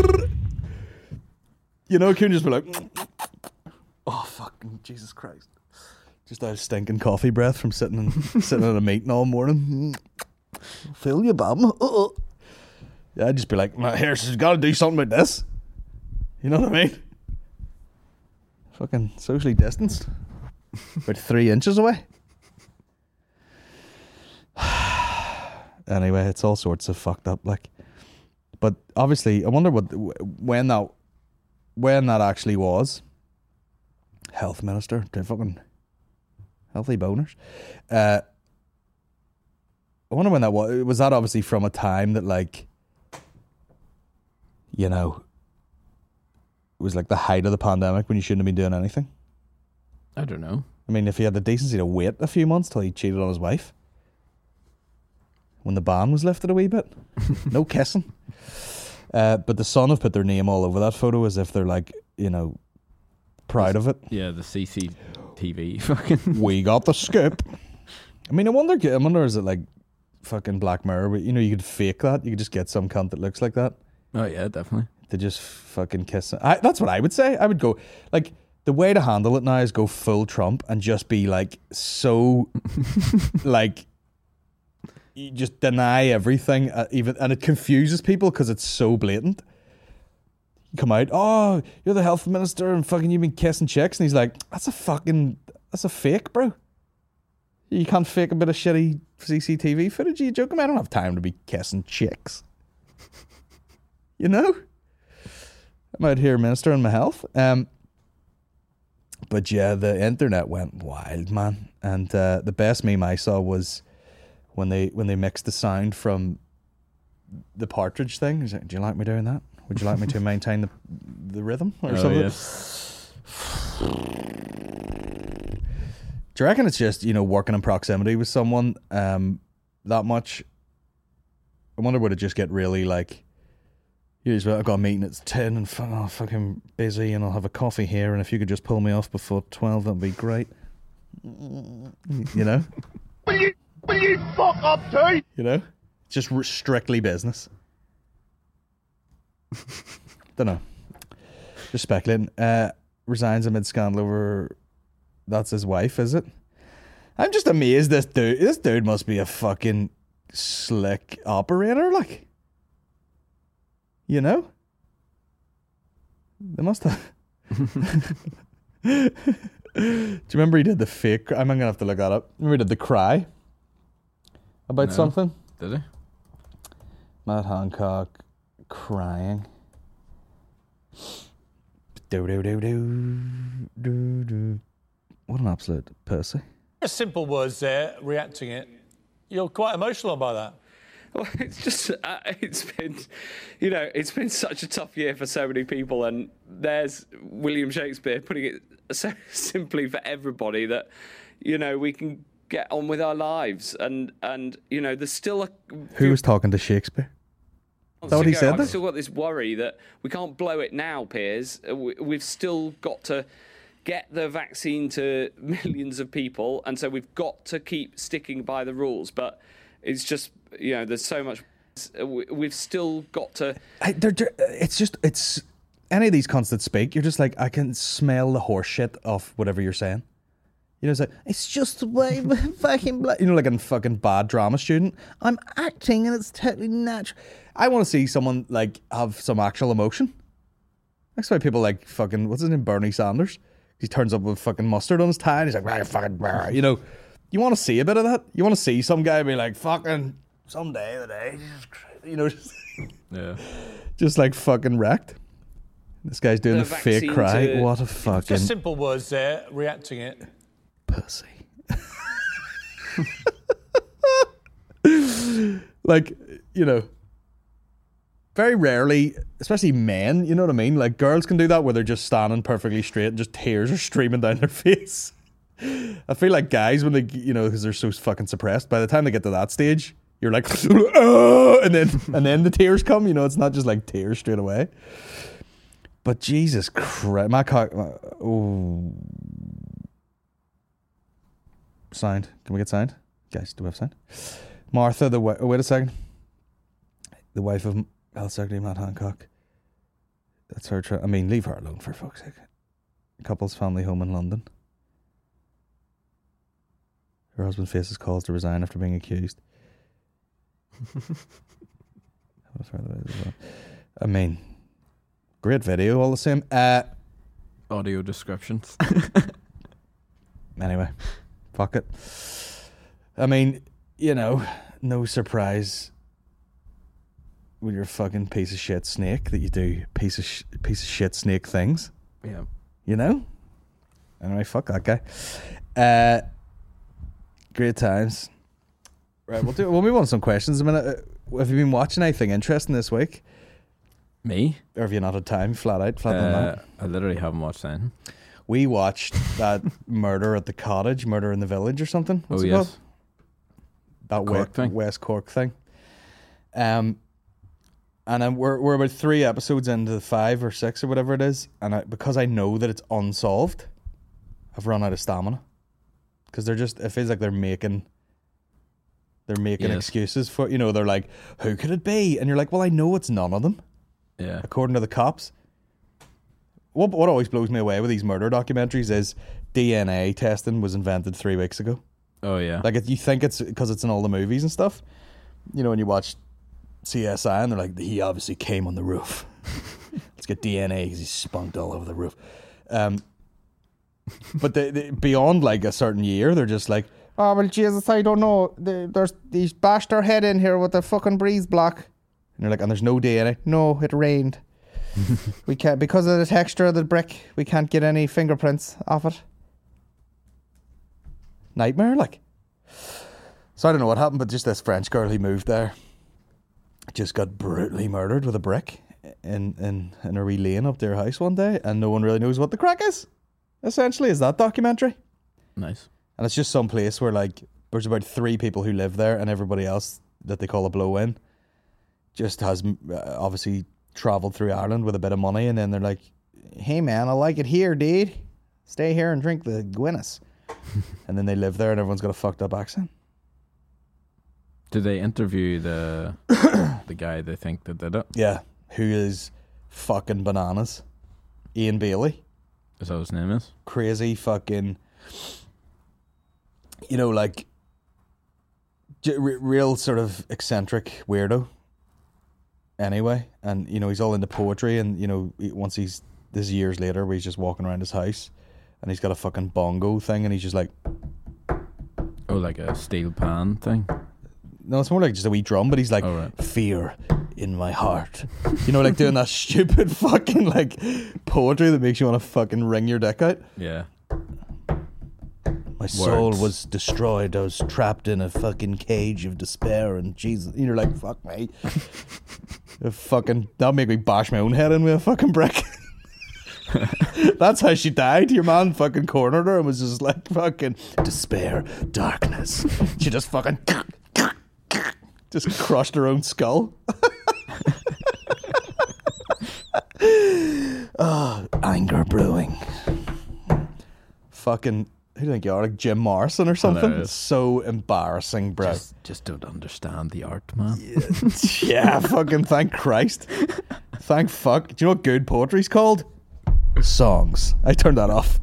[SPEAKER 1] You know, can just be like, oh fucking Jesus Christ! Just out of stinking coffee breath from sitting at a meeting all morning. Feel you, bum. Yeah, I'd just be like, my hair's got to do something with this. You know what I mean? Fucking socially distanced, about 3 inches away. Anyway, it's all sorts of fucked up, like. But obviously, I wonder when that actually was. Health minister, to fucking healthy boners. I wonder when that was. Was that obviously from a time that, like, you know, it was like the height of the pandemic when you shouldn't have been doing anything?
[SPEAKER 3] I don't know.
[SPEAKER 1] I mean, if he had the decency to wait a few months till he cheated on his wife. When the ban was lifted a wee bit. No kissing. But the Sun have put their name all over that photo as if they're like, you know, proud of it.
[SPEAKER 3] Yeah, the CCTV fucking.
[SPEAKER 1] We got the scoop. I mean, I wonder is it like fucking Black Mirror? But, you know, you could fake that. You could just get some cunt that looks like that.
[SPEAKER 3] Oh yeah, definitely.
[SPEAKER 1] To just fucking kiss. That's what I would say. I would go, like, the way to handle it now is go full Trump and just be like, so, like, you just deny everything, even, and it confuses people because it's so blatant. You come out, oh, you're the health minister and fucking you've been kissing chicks, and he's like, that's a fake, bro. You can't fake a bit of shitty CCTV footage. Are you joking? I don't have time to be kissing chicks. You know? I'm out here ministering my health. But yeah, the internet went wild, man. And the best meme I saw was when they mixed the sound from the partridge thing. He's like, do you like me doing that? Would you like me to maintain the rhythm or something?
[SPEAKER 3] Yes.
[SPEAKER 1] Do you reckon it's just, you know, working in proximity with someone that much? I wonder, would it just get really like, usually I've got a meeting at 10 and fucking busy, and I'll have a coffee here, and if you could just pull me off before 12, that'd be great. You know?
[SPEAKER 2] Will you fuck up too?
[SPEAKER 1] You know? Just strictly business. Don't know. Just speculating. Resigns amid scandal over. That's his wife, is it? I'm just amazed. This dude must be a fucking slick operator, like. You know? They must have. Do you remember he did the fake? I'm gonna have to look that up. Remember he did the cry about something?
[SPEAKER 3] Did he?
[SPEAKER 1] Matt Hancock crying. Do do do do do do. What an absolute pussy.
[SPEAKER 5] Simple words there, reacting it. You're quite emotional about that.
[SPEAKER 6] Well, it's just, it's been such a tough year for so many people, and there's William Shakespeare putting it so simply for everybody that, we can get on with our lives, and there's still a...
[SPEAKER 1] Who was talking to Shakespeare? Is that what he said?
[SPEAKER 6] I've still got this worry that we can't blow it now, Piers. We've still got to get the vaccine to millions of people, and so we've got to keep sticking by the rules, but it's just... there's so much. We've still got to.
[SPEAKER 1] It's any of these cunts that speak. You're just like, I can smell the horse shit of whatever you're saying. It's like, it's just the way fucking, like a fucking bad drama student. I'm acting and it's totally natural. I want to see someone like have some actual emotion. That's why people like fucking, what's his name, Bernie Sanders. He turns up with fucking mustard on his tie and he's like, right, fucking, you want to see a bit of that. You want to see some guy be like, fucking. Someday, just like fucking wrecked. This guy's doing the fake cry. What a fucking...
[SPEAKER 5] Just simple words there, reacting it.
[SPEAKER 1] Pussy. Like, very rarely, especially men, you know what I mean? Like, girls can do that where they're just standing perfectly straight and just tears are streaming down their face. I feel like guys, when they, because they're so fucking suppressed, by the time they get to that stage... You're like, oh, and then the tears come. It's not just like tears straight away. But Jesus Christ, my cock. Oh, signed. Can we get signed, guys? Do we have signed? Martha, wait a second. The wife of Health Secretary Matt Hancock. That's her. Leave her alone for fuck's sake. Couple's family home in London. Her husband faces calls to resign after being accused. Great video all the same.
[SPEAKER 3] Audio descriptions.
[SPEAKER 1] Anyway, fuck it. No surprise with your fucking piece of shit snake that you do piece of shit snake things.
[SPEAKER 3] Yeah.
[SPEAKER 1] Anyway, fuck that guy. Great times. Right, we'll move on to some questions in a minute. Have you been watching anything interesting this week?
[SPEAKER 3] Me?
[SPEAKER 1] Or have you not had time? Flat on that?
[SPEAKER 3] I literally haven't watched anything.
[SPEAKER 1] We watched that Murder at the Cottage, Murder in the Village or something. What's it called? That
[SPEAKER 3] Cork thing?
[SPEAKER 1] West Cork thing. And then we're about 3 episodes into the 5 or 6 or whatever it is, and because I know that it's unsolved, I've run out of stamina. Because it feels like they're making excuses for, they're like, who could it be? And you're like, well, I know it's none of them.
[SPEAKER 3] Yeah.
[SPEAKER 1] According to the cops. What always blows me away with these murder documentaries is DNA testing was invented 3 weeks ago.
[SPEAKER 3] Oh, yeah.
[SPEAKER 1] Like, you think it's because it's in all the movies and stuff. When you watch CSI and they're like, he obviously came on the roof. Let's get DNA because he spunked all over the roof. But they, beyond like a certain year, they're just like, oh, well, Jesus, I don't know. He's bashed their head in here with a fucking breeze block. And you're like, and there's no DNA. No, it rained. We can't, because of the texture of the brick, we can't get any fingerprints off it. Nightmare, like. So I don't know what happened, but just this French girl who moved there just got brutally murdered with a brick in a wee lane up to her house one day, and no one really knows what the crack is. Essentially, is that documentary.
[SPEAKER 3] Nice.
[SPEAKER 1] And it's just some place where, like, there's about 3 people who live there, and everybody else that they call a blow-in just has obviously travelled through Ireland with a bit of money, and then they're like, hey man, I like it here, dude. Stay here and drink the Guinness. And then they live there and everyone's got a fucked up accent.
[SPEAKER 3] Did they interview the the guy they think that did it?
[SPEAKER 1] Yeah, who is fucking bananas. Ian Bailey.
[SPEAKER 3] Is that what his name is?
[SPEAKER 1] Crazy fucking, you know, like real sort of eccentric weirdo. Anyway, and you know he's all into poetry, and you know once this is years later where he's just walking around his house, and he's got a fucking bongo thing, and he's just like,
[SPEAKER 3] oh, like a steel pan thing.
[SPEAKER 1] No, it's more like just a wee drum, but he's like,
[SPEAKER 3] oh, right.
[SPEAKER 1] Fear in my heart. You know, like doing that stupid fucking like poetry that makes you want to fucking wring your dick out.
[SPEAKER 3] Yeah.
[SPEAKER 1] My soul
[SPEAKER 3] Words.
[SPEAKER 1] was destroyed. I was trapped in a fucking cage of despair, and Jesus, you're like, fuck me. That'll make me bash my own head in with a fucking brick. That's how she died. Your man fucking cornered her and was just like fucking despair, darkness. She just fucking just crushed her own skull. Oh, anger brewing. Fucking, who do you think you are? Like Jim Morrison or something?
[SPEAKER 3] Hilarious.
[SPEAKER 1] It's so embarrassing, bro.
[SPEAKER 3] Just don't understand the art, man.
[SPEAKER 1] Yeah, fucking thank Christ. Thank fuck. Do you know what good poetry's called? Songs. I turned that off.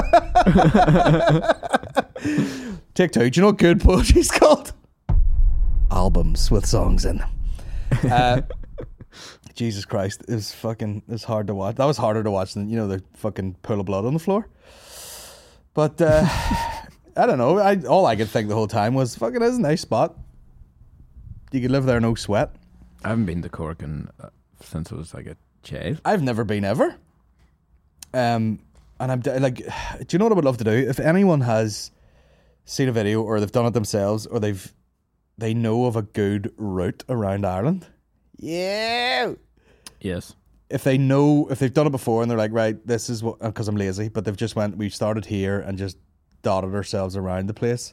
[SPEAKER 1] Take two. Do you know what good poetry's called? Albums with songs in them. Jesus Christ, it was hard to watch. That was harder to watch than, you know, the fucking pool of blood on the floor. But I don't know. All I could think the whole time was fucking, it's a nice spot. You could live there, no sweat.
[SPEAKER 3] I haven't been to Cork since I was like a child.
[SPEAKER 1] I've never been ever. And I'm like, do you know what I would love to do? If anyone has seen a video or they've done it themselves or they know of a good route around Ireland. Yeah.
[SPEAKER 3] Yes.
[SPEAKER 1] If they've done it before and they're like, right, this is what, because I'm lazy, but they've just we started here and just dotted ourselves around the place.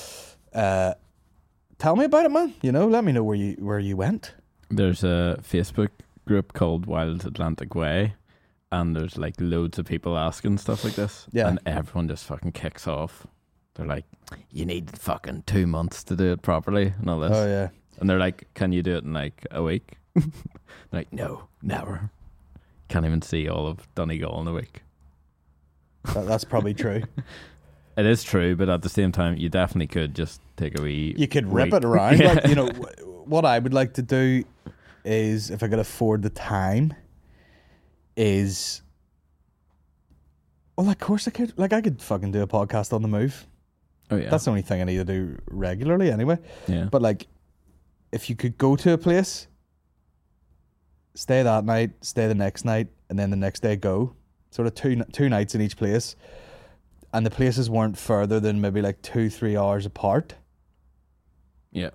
[SPEAKER 1] Tell me about it, man. You know, let me know where you went.
[SPEAKER 3] There's a Facebook group called Wild Atlantic Way, and there's like loads of people asking stuff like this.
[SPEAKER 1] Yeah.
[SPEAKER 3] And everyone just fucking kicks off. They're like, you need fucking 2 months to do it properly and all this.
[SPEAKER 1] Oh yeah.
[SPEAKER 3] And they're like, can you do it in like a week? Like, no, never. Can't even see all of Donegal in a week.
[SPEAKER 1] That's probably true.
[SPEAKER 3] It is true, but at the same time, you definitely could just take a wee...
[SPEAKER 1] You could rip
[SPEAKER 3] week.
[SPEAKER 1] it around.
[SPEAKER 3] Yeah.
[SPEAKER 1] Like, you know, what I would like to do is, if I could afford the time, is... Well, of course I could. Like, I could fucking do a podcast on the move.
[SPEAKER 3] Oh, yeah.
[SPEAKER 1] That's the only thing I need to do regularly anyway.
[SPEAKER 3] Yeah.
[SPEAKER 1] But, like, if you could go to a place, stay that night, stay the next night, and then the next day go. Sort of two nights in each place. And the places weren't further than maybe like 2-3 hours apart.
[SPEAKER 3] Yeah.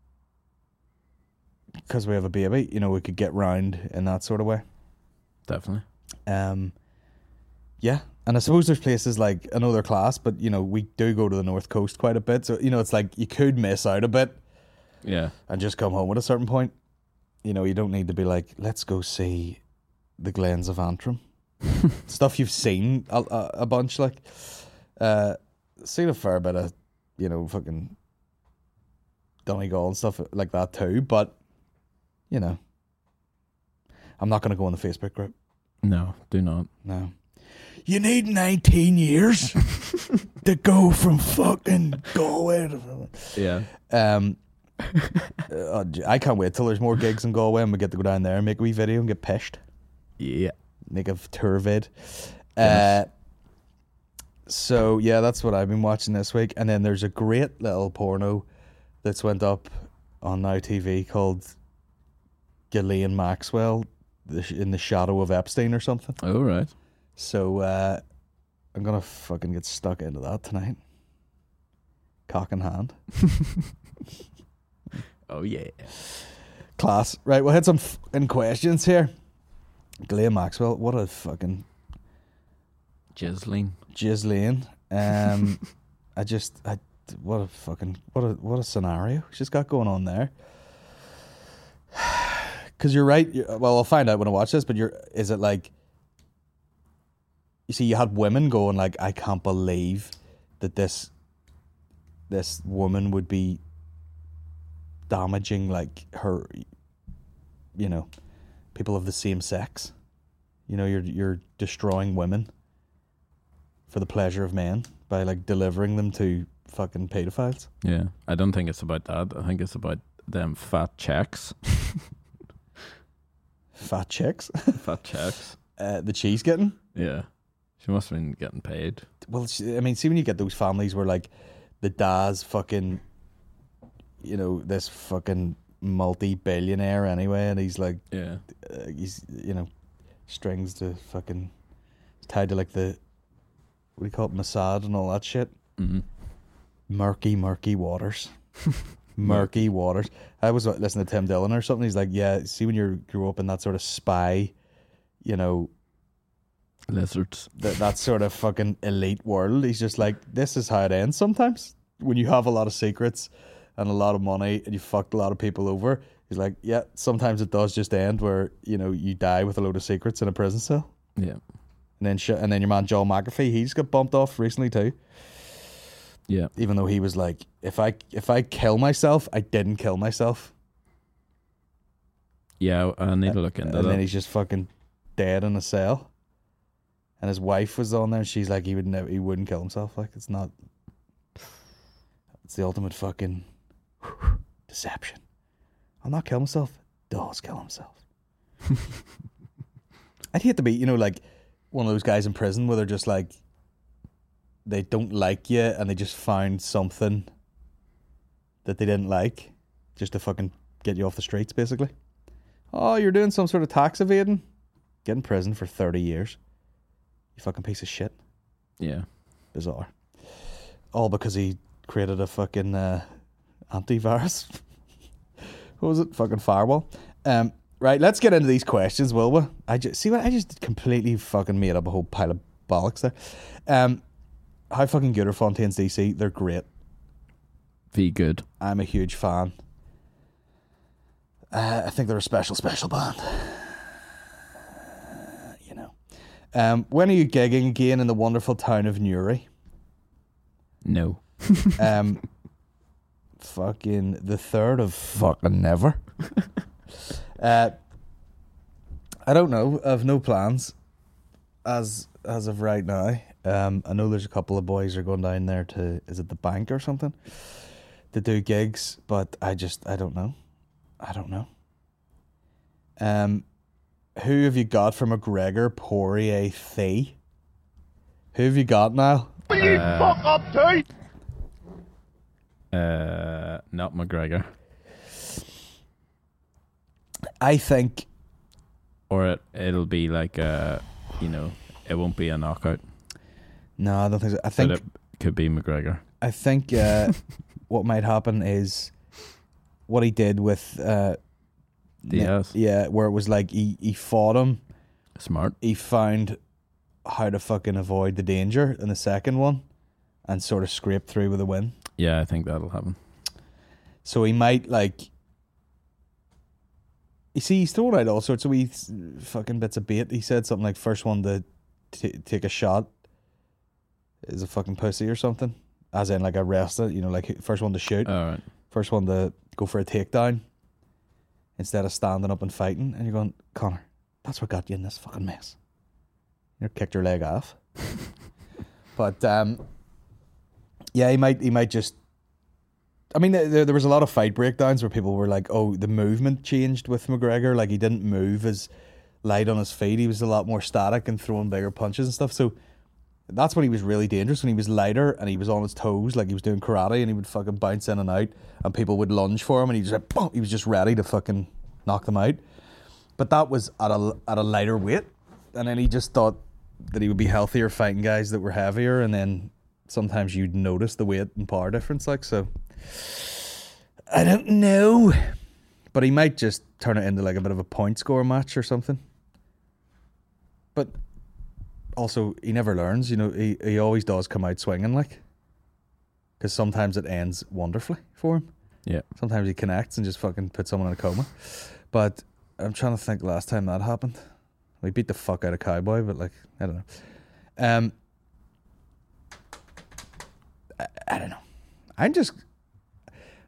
[SPEAKER 1] Because we have a baby, you know, we could get round in that sort of way.
[SPEAKER 3] Definitely.
[SPEAKER 1] Yeah. And I suppose there's places like, I know they're class, but, you know, we do go to the North Coast quite a bit. So, you know, it's like you could miss out a bit
[SPEAKER 3] Yeah.
[SPEAKER 1] and just come home at a certain point. You know, you don't need to be like, let's go see the Glens of Antrim. Stuff you've seen a bunch, like. Seen a fair bit of, you know, fucking Donegal and stuff like that too, but, you know, I'm not going to go in the Facebook group.
[SPEAKER 3] No, do not.
[SPEAKER 1] No. You need 19 years to go from fucking Galway to...
[SPEAKER 3] Yeah.
[SPEAKER 1] I can't wait till there's more gigs in Galway and we get to go down there and make a wee video and get pished.
[SPEAKER 3] Yeah.
[SPEAKER 1] Make a tour vid.
[SPEAKER 3] Yes.
[SPEAKER 1] So, yeah, that's what I've been watching this week. And then there's a great little porno that's went up on Now TV called Ghislaine Maxwell, in the Shadow of Epstein or something.
[SPEAKER 3] Oh, right.
[SPEAKER 1] So, I'm going to fucking get stuck into that tonight. Cock in hand.
[SPEAKER 3] Oh, yeah.
[SPEAKER 1] Class. Right, we'll hit some fucking questions here. Ghislaine Maxwell, what a fucking...
[SPEAKER 3] Ghislaine.
[SPEAKER 1] What a scenario she's got going on there. Because you're right. Well, I'll find out when I watch this. But is it like? You see, you had women going like, "I can't believe that this woman would be damaging like her, you know, people of the same sex. You know, you're destroying women for the pleasure of men by like delivering them to fucking pedophiles.
[SPEAKER 3] Yeah, I don't think it's about that. I think it's about them fat checks.
[SPEAKER 1] Fat chicks.
[SPEAKER 3] Fat checks.
[SPEAKER 1] The cheese getting.
[SPEAKER 3] Yeah, she must have been getting paid.
[SPEAKER 1] Well, I mean, see when you get those families where like the dad's fucking, you know, this fucking multi-billionaire anyway, and he's like,
[SPEAKER 3] Yeah,
[SPEAKER 1] he's, you know, strings to fucking tied to like the, what do you call it, Mossad and all that shit.
[SPEAKER 3] mm-hmm.
[SPEAKER 1] Murky waters. Murky waters. I was listening to Tim Dillon or something. He's like, yeah, see when you grew up in that sort of spy, you know,
[SPEAKER 3] Lizards.
[SPEAKER 1] that sort of fucking elite world. He's just like, this is how it ends sometimes. When you have a lot of secrets and a lot of money and you fucked a lot of people over. He's like, yeah, sometimes it does just end where, you know, you die with a load of secrets in a prison cell.
[SPEAKER 3] Yeah.
[SPEAKER 1] And then your man Joel McAfee, he's got bumped off recently too.
[SPEAKER 3] Yeah.
[SPEAKER 1] Even though he was like, if I kill myself, I didn't kill myself.
[SPEAKER 3] Yeah, I need to look into
[SPEAKER 1] And
[SPEAKER 3] that.
[SPEAKER 1] then he's just fucking dead in a cell. And his wife was on there and she's like, he wouldn't kill himself. Like, it's the ultimate fucking deception. I'll not kill myself. Does kill himself. I'd hate to be, you know, like one of those guys in prison where they're just like, they don't like you and they just found something that they didn't like just to fucking get you off the streets, basically. Oh, you're doing some sort of tax evading? Get in prison for 30 years. You fucking piece of shit.
[SPEAKER 3] Yeah.
[SPEAKER 1] Bizarre. All because he created a fucking antivirus. What was it? Fucking firewall. Right, let's get into these questions, will we? I just completely fucking made up a whole pile of bollocks there. How fucking good are Fontaines DC? They're great.
[SPEAKER 3] Be good.
[SPEAKER 1] I'm a huge fan. I think they're a special band. You know. When are you gigging again in the wonderful town of Newry?
[SPEAKER 3] No.
[SPEAKER 1] Fucking the 3rd of fucking never. I don't know. I've no plans as of right now. I know there's a couple of boys who are going down there to, is it the Bank or something, to do gigs, but I don't know. Who have you got for McGregor, Poirier, Thea? Who have you got now?
[SPEAKER 2] Will you fuck up too?
[SPEAKER 3] Not McGregor.
[SPEAKER 1] I think,
[SPEAKER 3] Or it'll be like you know, it won't be a knockout.
[SPEAKER 1] no, I don't think so. I
[SPEAKER 3] But
[SPEAKER 1] think
[SPEAKER 3] it could be McGregor.
[SPEAKER 1] I think what might happen is what he did with
[SPEAKER 3] Diaz.
[SPEAKER 1] yeah, where it was like he fought him,
[SPEAKER 3] Smart.
[SPEAKER 1] he found how to fucking avoid the danger in the second one and sort of scraped through with a win.
[SPEAKER 3] Yeah, I think that'll happen.
[SPEAKER 1] So he might like, you see, he's thrown out all sorts of wee fucking bits of bait. He said something like first one to take a shot is a fucking pussy or something, as in like arrest it, you know, like first one to shoot,
[SPEAKER 3] All right.
[SPEAKER 1] first one to go for a takedown instead of standing up and fighting. And you're going, Connor, that's what got you in this fucking mess. You kicked your leg off. But yeah, he might just, I mean, there was a lot of fight breakdowns where people were like, oh, the movement changed with McGregor. Like, he didn't move as light on his feet. He was a lot more static and throwing bigger punches and stuff. So that's when he was really dangerous, when he was lighter and he was on his toes, like he was doing karate, and he would fucking bounce in and out and people would lunge for him and he just like, boom, he was just ready to fucking knock them out. But that was at a lighter weight. And then he just thought that he would be healthier fighting guys that were heavier, and then sometimes you'd notice the weight and power difference, like, so I don't know, but he might just turn it into like a bit of a point score match or something. But also, he never learns, you know. He always does come out swinging, like, because sometimes it ends wonderfully for him.
[SPEAKER 3] Yeah.
[SPEAKER 1] Sometimes he connects and just fucking puts someone in a coma. But I'm trying to think last time that happened. We beat the fuck out of Cowboy, but like, I don't know. I don't know.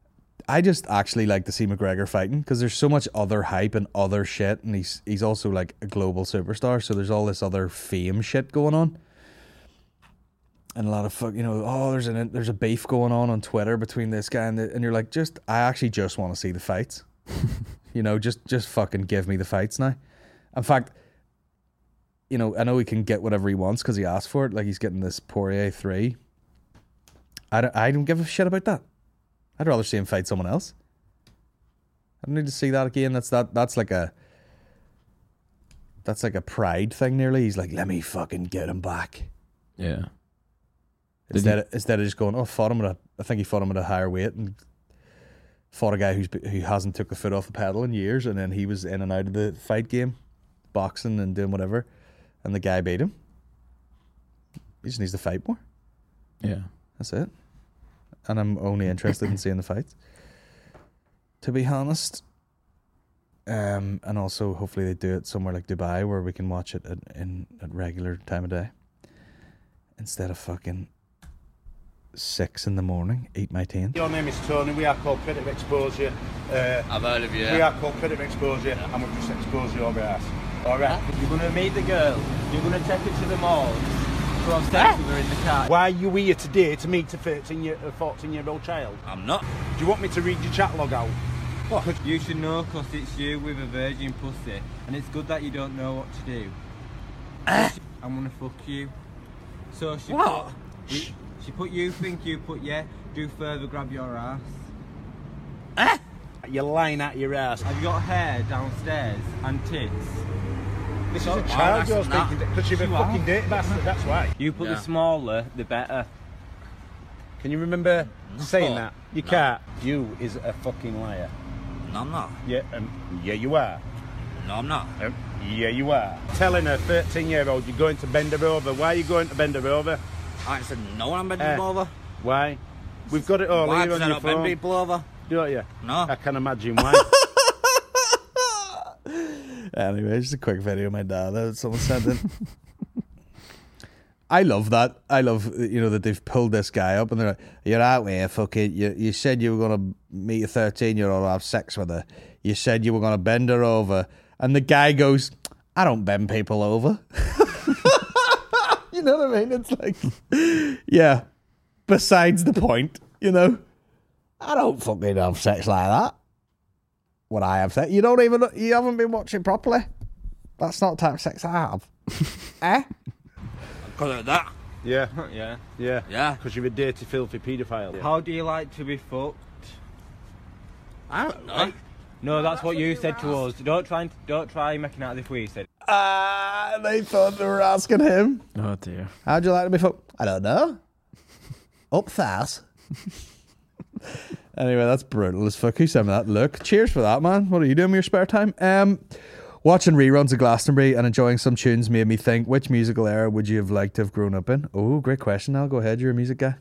[SPEAKER 1] I just actually like to see McGregor fighting because there's so much other hype and other shit, and he's also like a global superstar. So there's all this other fame shit going on, and a lot of there's a beef going on Twitter between this guy and you're like, I actually just want to see the fights. Just fucking give me the fights now. In fact, I know he can get whatever he wants because he asked for it. Like he's getting this Poirier 3. I don't give a shit about that. I'd rather see him fight someone else. I don't need to see that again. That's like a pride thing nearly. He's like, let me fucking get him back.
[SPEAKER 3] Yeah.
[SPEAKER 1] Instead of just going, fought him I think he fought him at a higher weight and fought a guy who hasn't took the foot off the pedal in years, and then he was in and out of the fight game, boxing and doing whatever, and the guy beat him. He just needs to fight more.
[SPEAKER 3] Yeah.
[SPEAKER 1] That's it. And I'm only interested in seeing the fights, to be honest. And also, hopefully, they do it somewhere like Dubai where we can watch it at regular time of day instead of fucking 6 a.m. Eat my teen.
[SPEAKER 2] Your name is Tony. We are called Creative Exposure.
[SPEAKER 7] I've heard of you.
[SPEAKER 2] We are called Creative Exposure, and we'll just expose your ass. All right.
[SPEAKER 8] You're going to meet the girl. You're going to take her to the mall. To have sex with her in the car.
[SPEAKER 2] Why are you here today to meet a 14-year-old child?
[SPEAKER 7] I'm not.
[SPEAKER 2] Do you want me to read your chat log out?
[SPEAKER 8] What? You should know because it's you with a virgin pussy. And it's good that you don't know what to do. I'm going to fuck you. So she
[SPEAKER 7] What?
[SPEAKER 8] She put you, think you put yeah. Do further, grab your ass.
[SPEAKER 2] You're lying at your ass.
[SPEAKER 8] Have you got hair downstairs and tits?
[SPEAKER 2] This is a child you're
[SPEAKER 7] that's
[SPEAKER 2] speaking to because you're a
[SPEAKER 8] You
[SPEAKER 2] fucking
[SPEAKER 8] are.
[SPEAKER 2] dirty bastard, that's why.
[SPEAKER 8] You put
[SPEAKER 7] Yeah.
[SPEAKER 8] the smaller, the better.
[SPEAKER 2] Can you remember saying
[SPEAKER 7] No.
[SPEAKER 2] that? You
[SPEAKER 7] No.
[SPEAKER 2] can't. You is a fucking liar.
[SPEAKER 7] No, I'm not.
[SPEAKER 2] Yeah, yeah you are.
[SPEAKER 7] No, I'm not.
[SPEAKER 2] Yeah, you are. Telling a 13-year-old you're going to bend her over. Why are you going to bend her over?
[SPEAKER 7] I said no I'm bending them over.
[SPEAKER 2] Why? We've got it all
[SPEAKER 7] Why?
[SPEAKER 2] here
[SPEAKER 7] Because
[SPEAKER 2] on
[SPEAKER 7] I
[SPEAKER 2] your
[SPEAKER 7] don't bend
[SPEAKER 2] phone.
[SPEAKER 7] people over.
[SPEAKER 2] Don't you?
[SPEAKER 7] No.
[SPEAKER 2] I can imagine why.
[SPEAKER 1] Anyway, just a quick video of my dad that someone sent in. I love that. I love, that they've pulled this guy up and they're like, you're out here, fucking, you said you were going to meet a 13-year-old and have sex with her. You said you were going to bend her over. And the guy goes, I don't bend people over. You know what I mean? It's like, yeah, besides the point, I don't fucking have sex like that. When I have sex, you haven't been watching properly. That's not the type of sex I have.
[SPEAKER 7] Because of that.
[SPEAKER 2] Yeah,
[SPEAKER 8] Yeah.
[SPEAKER 2] yeah.
[SPEAKER 7] Yeah.
[SPEAKER 2] Because you're a dirty, filthy paedophile.
[SPEAKER 8] How do you like to be fucked?
[SPEAKER 7] I don't know.
[SPEAKER 8] No, that's what you said to us. Don't try making out as if we said.
[SPEAKER 1] They thought they were asking him.
[SPEAKER 3] Oh dear.
[SPEAKER 1] How'd you like to be fucked? I don't know. Up fast. Anyway, that's brutal as fuck. Who sent me that? Look, cheers for that, man. What are you doing with your spare time? Watching reruns of Glastonbury and enjoying some tunes made me think, which musical era would you have liked to have grown up in? Oh, great question. I'll go ahead. You're a music guy.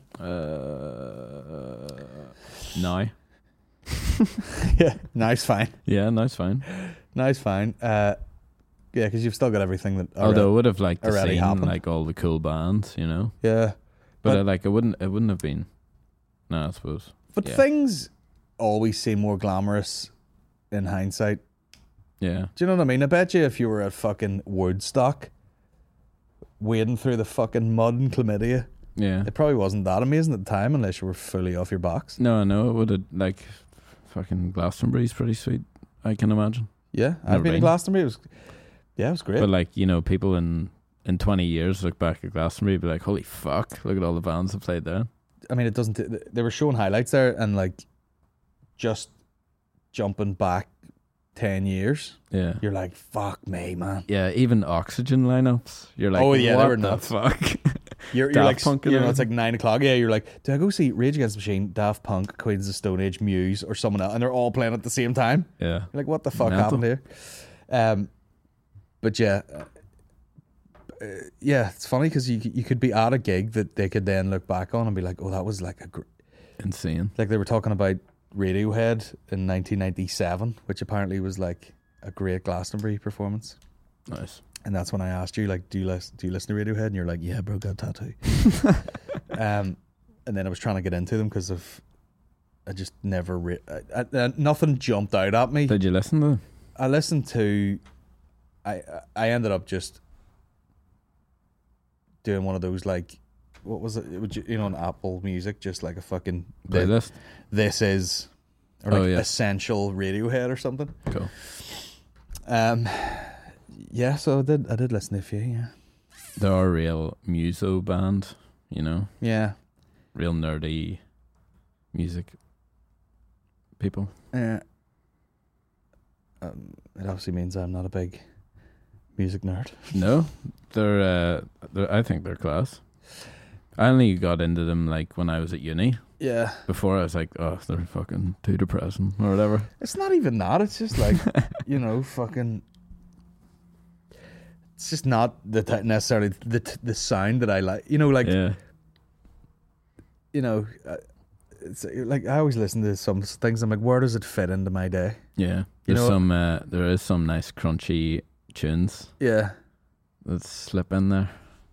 [SPEAKER 3] No.
[SPEAKER 1] Yeah, nice, fine.
[SPEAKER 3] Yeah, no, it's fine.
[SPEAKER 1] Nice, fine. Yeah, because you've still got everything that.
[SPEAKER 3] Although I would have liked to
[SPEAKER 1] already
[SPEAKER 3] see
[SPEAKER 1] happened.
[SPEAKER 3] like all the cool bands,
[SPEAKER 1] Yeah,
[SPEAKER 3] But it wouldn't have been. No, I suppose.
[SPEAKER 1] but
[SPEAKER 3] Yeah.
[SPEAKER 1] things always seem more glamorous in hindsight.
[SPEAKER 3] Yeah.
[SPEAKER 1] Do you know what I mean? I bet you if you were at fucking Woodstock, wading through the fucking mud and chlamydia,
[SPEAKER 3] Yeah.
[SPEAKER 1] it probably wasn't that amazing at the time unless you were fully off your box.
[SPEAKER 3] No, it would have fucking Glastonbury's pretty sweet. I can imagine.
[SPEAKER 1] Yeah, I've
[SPEAKER 3] Never
[SPEAKER 1] been to
[SPEAKER 3] been.
[SPEAKER 1] Glastonbury. It was great.
[SPEAKER 3] But people in 20 years look back at Glastonbury and be like, holy fuck, look at all the bands that played there.
[SPEAKER 1] I mean, it doesn't. They were showing highlights there, and just jumping back 10 years,
[SPEAKER 3] Yeah.
[SPEAKER 1] you're like, fuck me, man.
[SPEAKER 3] Yeah, even Oxygen lineups. You're like,
[SPEAKER 1] Oh, yeah, they
[SPEAKER 3] what
[SPEAKER 1] were
[SPEAKER 3] the
[SPEAKER 1] nuts.
[SPEAKER 3] fuck?
[SPEAKER 1] You're
[SPEAKER 3] Daft
[SPEAKER 1] like,
[SPEAKER 3] Punk and
[SPEAKER 1] it's like
[SPEAKER 3] everything.
[SPEAKER 1] 9 o'clock. Yeah, you're like, do I go see Rage Against the Machine, Daft Punk, Queens of the Stone Age, Muse, or someone else? And they're all playing at the same time.
[SPEAKER 3] Yeah.
[SPEAKER 1] You're like, what the fuck
[SPEAKER 3] Mental.
[SPEAKER 1] happened here? But yeah, it's funny because you could be at a gig that they could then look back on and be like, oh, that was like
[SPEAKER 3] Insane.
[SPEAKER 1] like they were talking about Radiohead in 1997, which apparently was like a great Glastonbury performance.
[SPEAKER 3] Nice.
[SPEAKER 1] And that's when I asked you, like, do you listen to Radiohead? And you're like, yeah, bro, got a tattoo. And then I was trying to get into them because of I just never nothing jumped out at me.
[SPEAKER 3] Did you listen to them?
[SPEAKER 1] I listened to. I ended up just doing one of those, like, what was it? Would you know, on Apple Music, just like a fucking
[SPEAKER 3] Playlist?
[SPEAKER 1] This is, or like
[SPEAKER 3] yeah.
[SPEAKER 1] Essential Radiohead or something.
[SPEAKER 3] Cool.
[SPEAKER 1] Yeah, so I did listen to a few. Yeah.
[SPEAKER 3] They're a real muso band, you know?
[SPEAKER 1] Yeah.
[SPEAKER 3] Real nerdy music people.
[SPEAKER 1] It obviously means I'm not a big music nerd.
[SPEAKER 3] No, they're I think they're class. I only got into them like when I was at uni.
[SPEAKER 1] Yeah.
[SPEAKER 3] Before I was like, oh, they're fucking too depressing or whatever.
[SPEAKER 1] It's not even that. It's just like, you know, fucking. It's just not necessarily the sound that I like. You know, like.
[SPEAKER 3] Yeah.
[SPEAKER 1] You know, it's like I always listen to some things. I'm like, where does it fit into my day?
[SPEAKER 3] Yeah.
[SPEAKER 1] You
[SPEAKER 3] There's
[SPEAKER 1] know,
[SPEAKER 3] there is some nice crunchy tunes
[SPEAKER 1] Yeah.
[SPEAKER 3] that slip in there.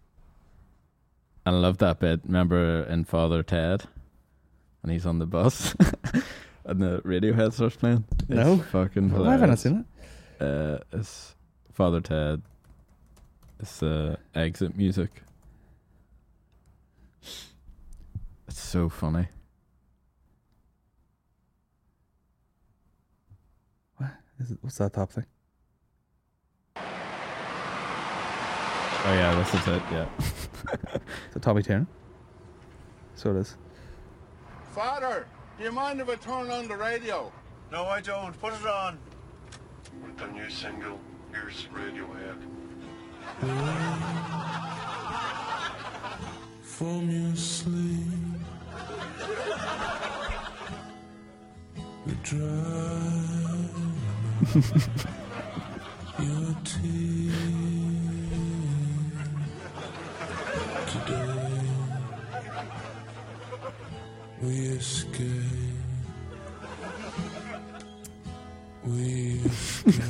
[SPEAKER 3] I love that bit. Remember in Father Ted, and he's on the bus, and the Radiohead starts playing.
[SPEAKER 1] No.
[SPEAKER 3] It's fucking hilarious.
[SPEAKER 1] Why haven't I seen it?
[SPEAKER 3] It's Father Ted. It's the exit music. It's so funny.
[SPEAKER 1] What's that top thing?
[SPEAKER 3] Oh yeah, this is it. Yeah.
[SPEAKER 1] Is it Tommy Tiernan? So it is.
[SPEAKER 9] Father, do you mind if I turn on the radio? No, I don't. Put it on.
[SPEAKER 10] With the new single, here's Radiohead.
[SPEAKER 11] From your sleep, we dry your tears today. We escape. We escape.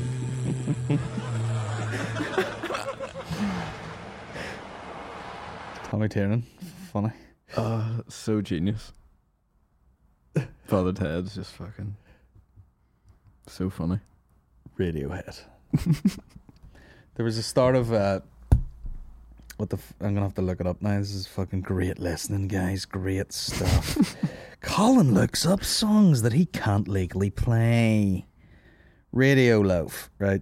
[SPEAKER 1] Tommy Tiernan, funny.
[SPEAKER 3] So genius. Father Ted's just fucking so funny.
[SPEAKER 1] Radiohead. There was a start of I'm gonna have to look it up now. This is fucking great listening, guys. Great stuff. Colin looks up songs that he can't legally play. Radio Loaf, right?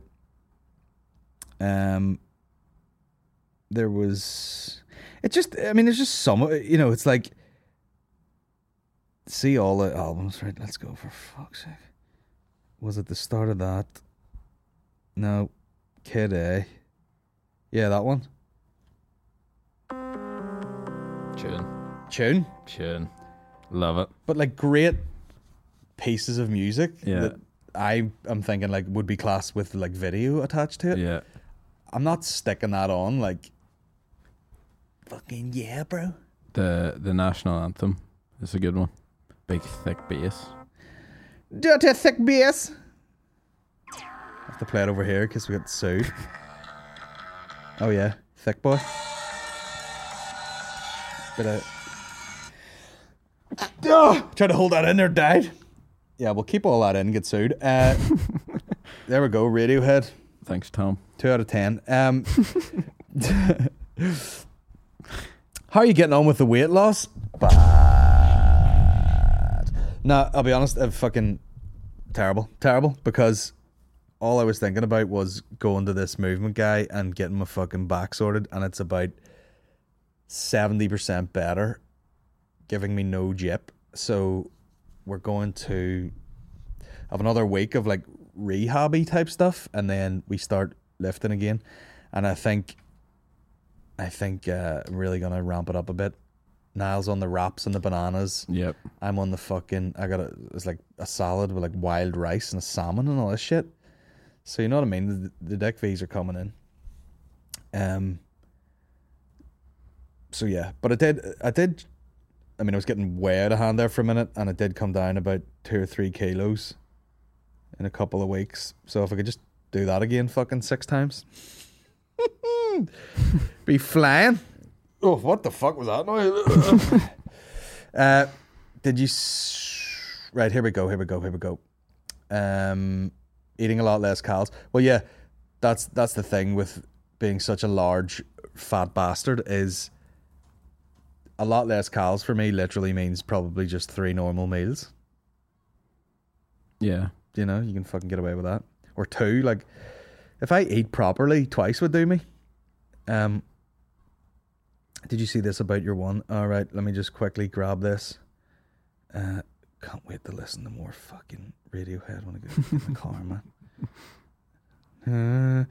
[SPEAKER 1] There was. It's just. I mean, there's just some. You know, it's like. See all the albums, right? Let's go, for fuck's sake. Was it the start of that? No. Kid A. Yeah, that one. Tune.
[SPEAKER 3] Love it.
[SPEAKER 1] But like great pieces of music
[SPEAKER 3] Yeah.
[SPEAKER 1] that I'm thinking like would be classed with like video attached to it.
[SPEAKER 3] Yeah.
[SPEAKER 1] I'm not sticking that on like fucking yeah, bro.
[SPEAKER 3] The national anthem is a good one. Big thick bass.
[SPEAKER 1] Dirty thick bass. I have to play it over here because we got sued. Oh yeah, thick boy. Bit of. Try to hold that in there, died. Yeah, we'll keep all that in and get sued. There we go, Radiohead.
[SPEAKER 3] Thanks, Tom.
[SPEAKER 1] 2 out of 10. How are you getting on with the weight loss? Bad. Nah, I'll be honest, fucking terrible. Terrible, because all I was thinking about was going to this movement guy and getting my fucking back sorted, and it's about 70% better, giving me no jip. So we're going to have another week of like rehabby type stuff, and then we start lifting again. And I think I'm really gonna ramp it up a bit. Niall's on the wraps and the bananas.
[SPEAKER 3] Yep.
[SPEAKER 1] I'm on the fucking. It's like a salad with like wild rice and a salmon and all this shit. So you know what I mean. The dick V's are coming in. So yeah, but I did. I mean, I was getting way out of hand there for a minute, and it did come down about 2 or 3 kilos in a couple of weeks. So if I could just do that again, fucking 6 times, be flying. Oh, what the fuck was that noise? Did you? Right, here we go. Eating a lot less calories. Well, yeah, that's the thing with being such a large fat bastard is a lot less calories for me literally means probably just 3 normal meals.
[SPEAKER 3] Yeah.
[SPEAKER 1] You know, you can fucking get away with that. Or 2, like, if I eat properly, twice would do me. Did you see this about your one? All right, let me just quickly grab this. Can't wait to listen to more fucking Radiohead when I get in the car, man.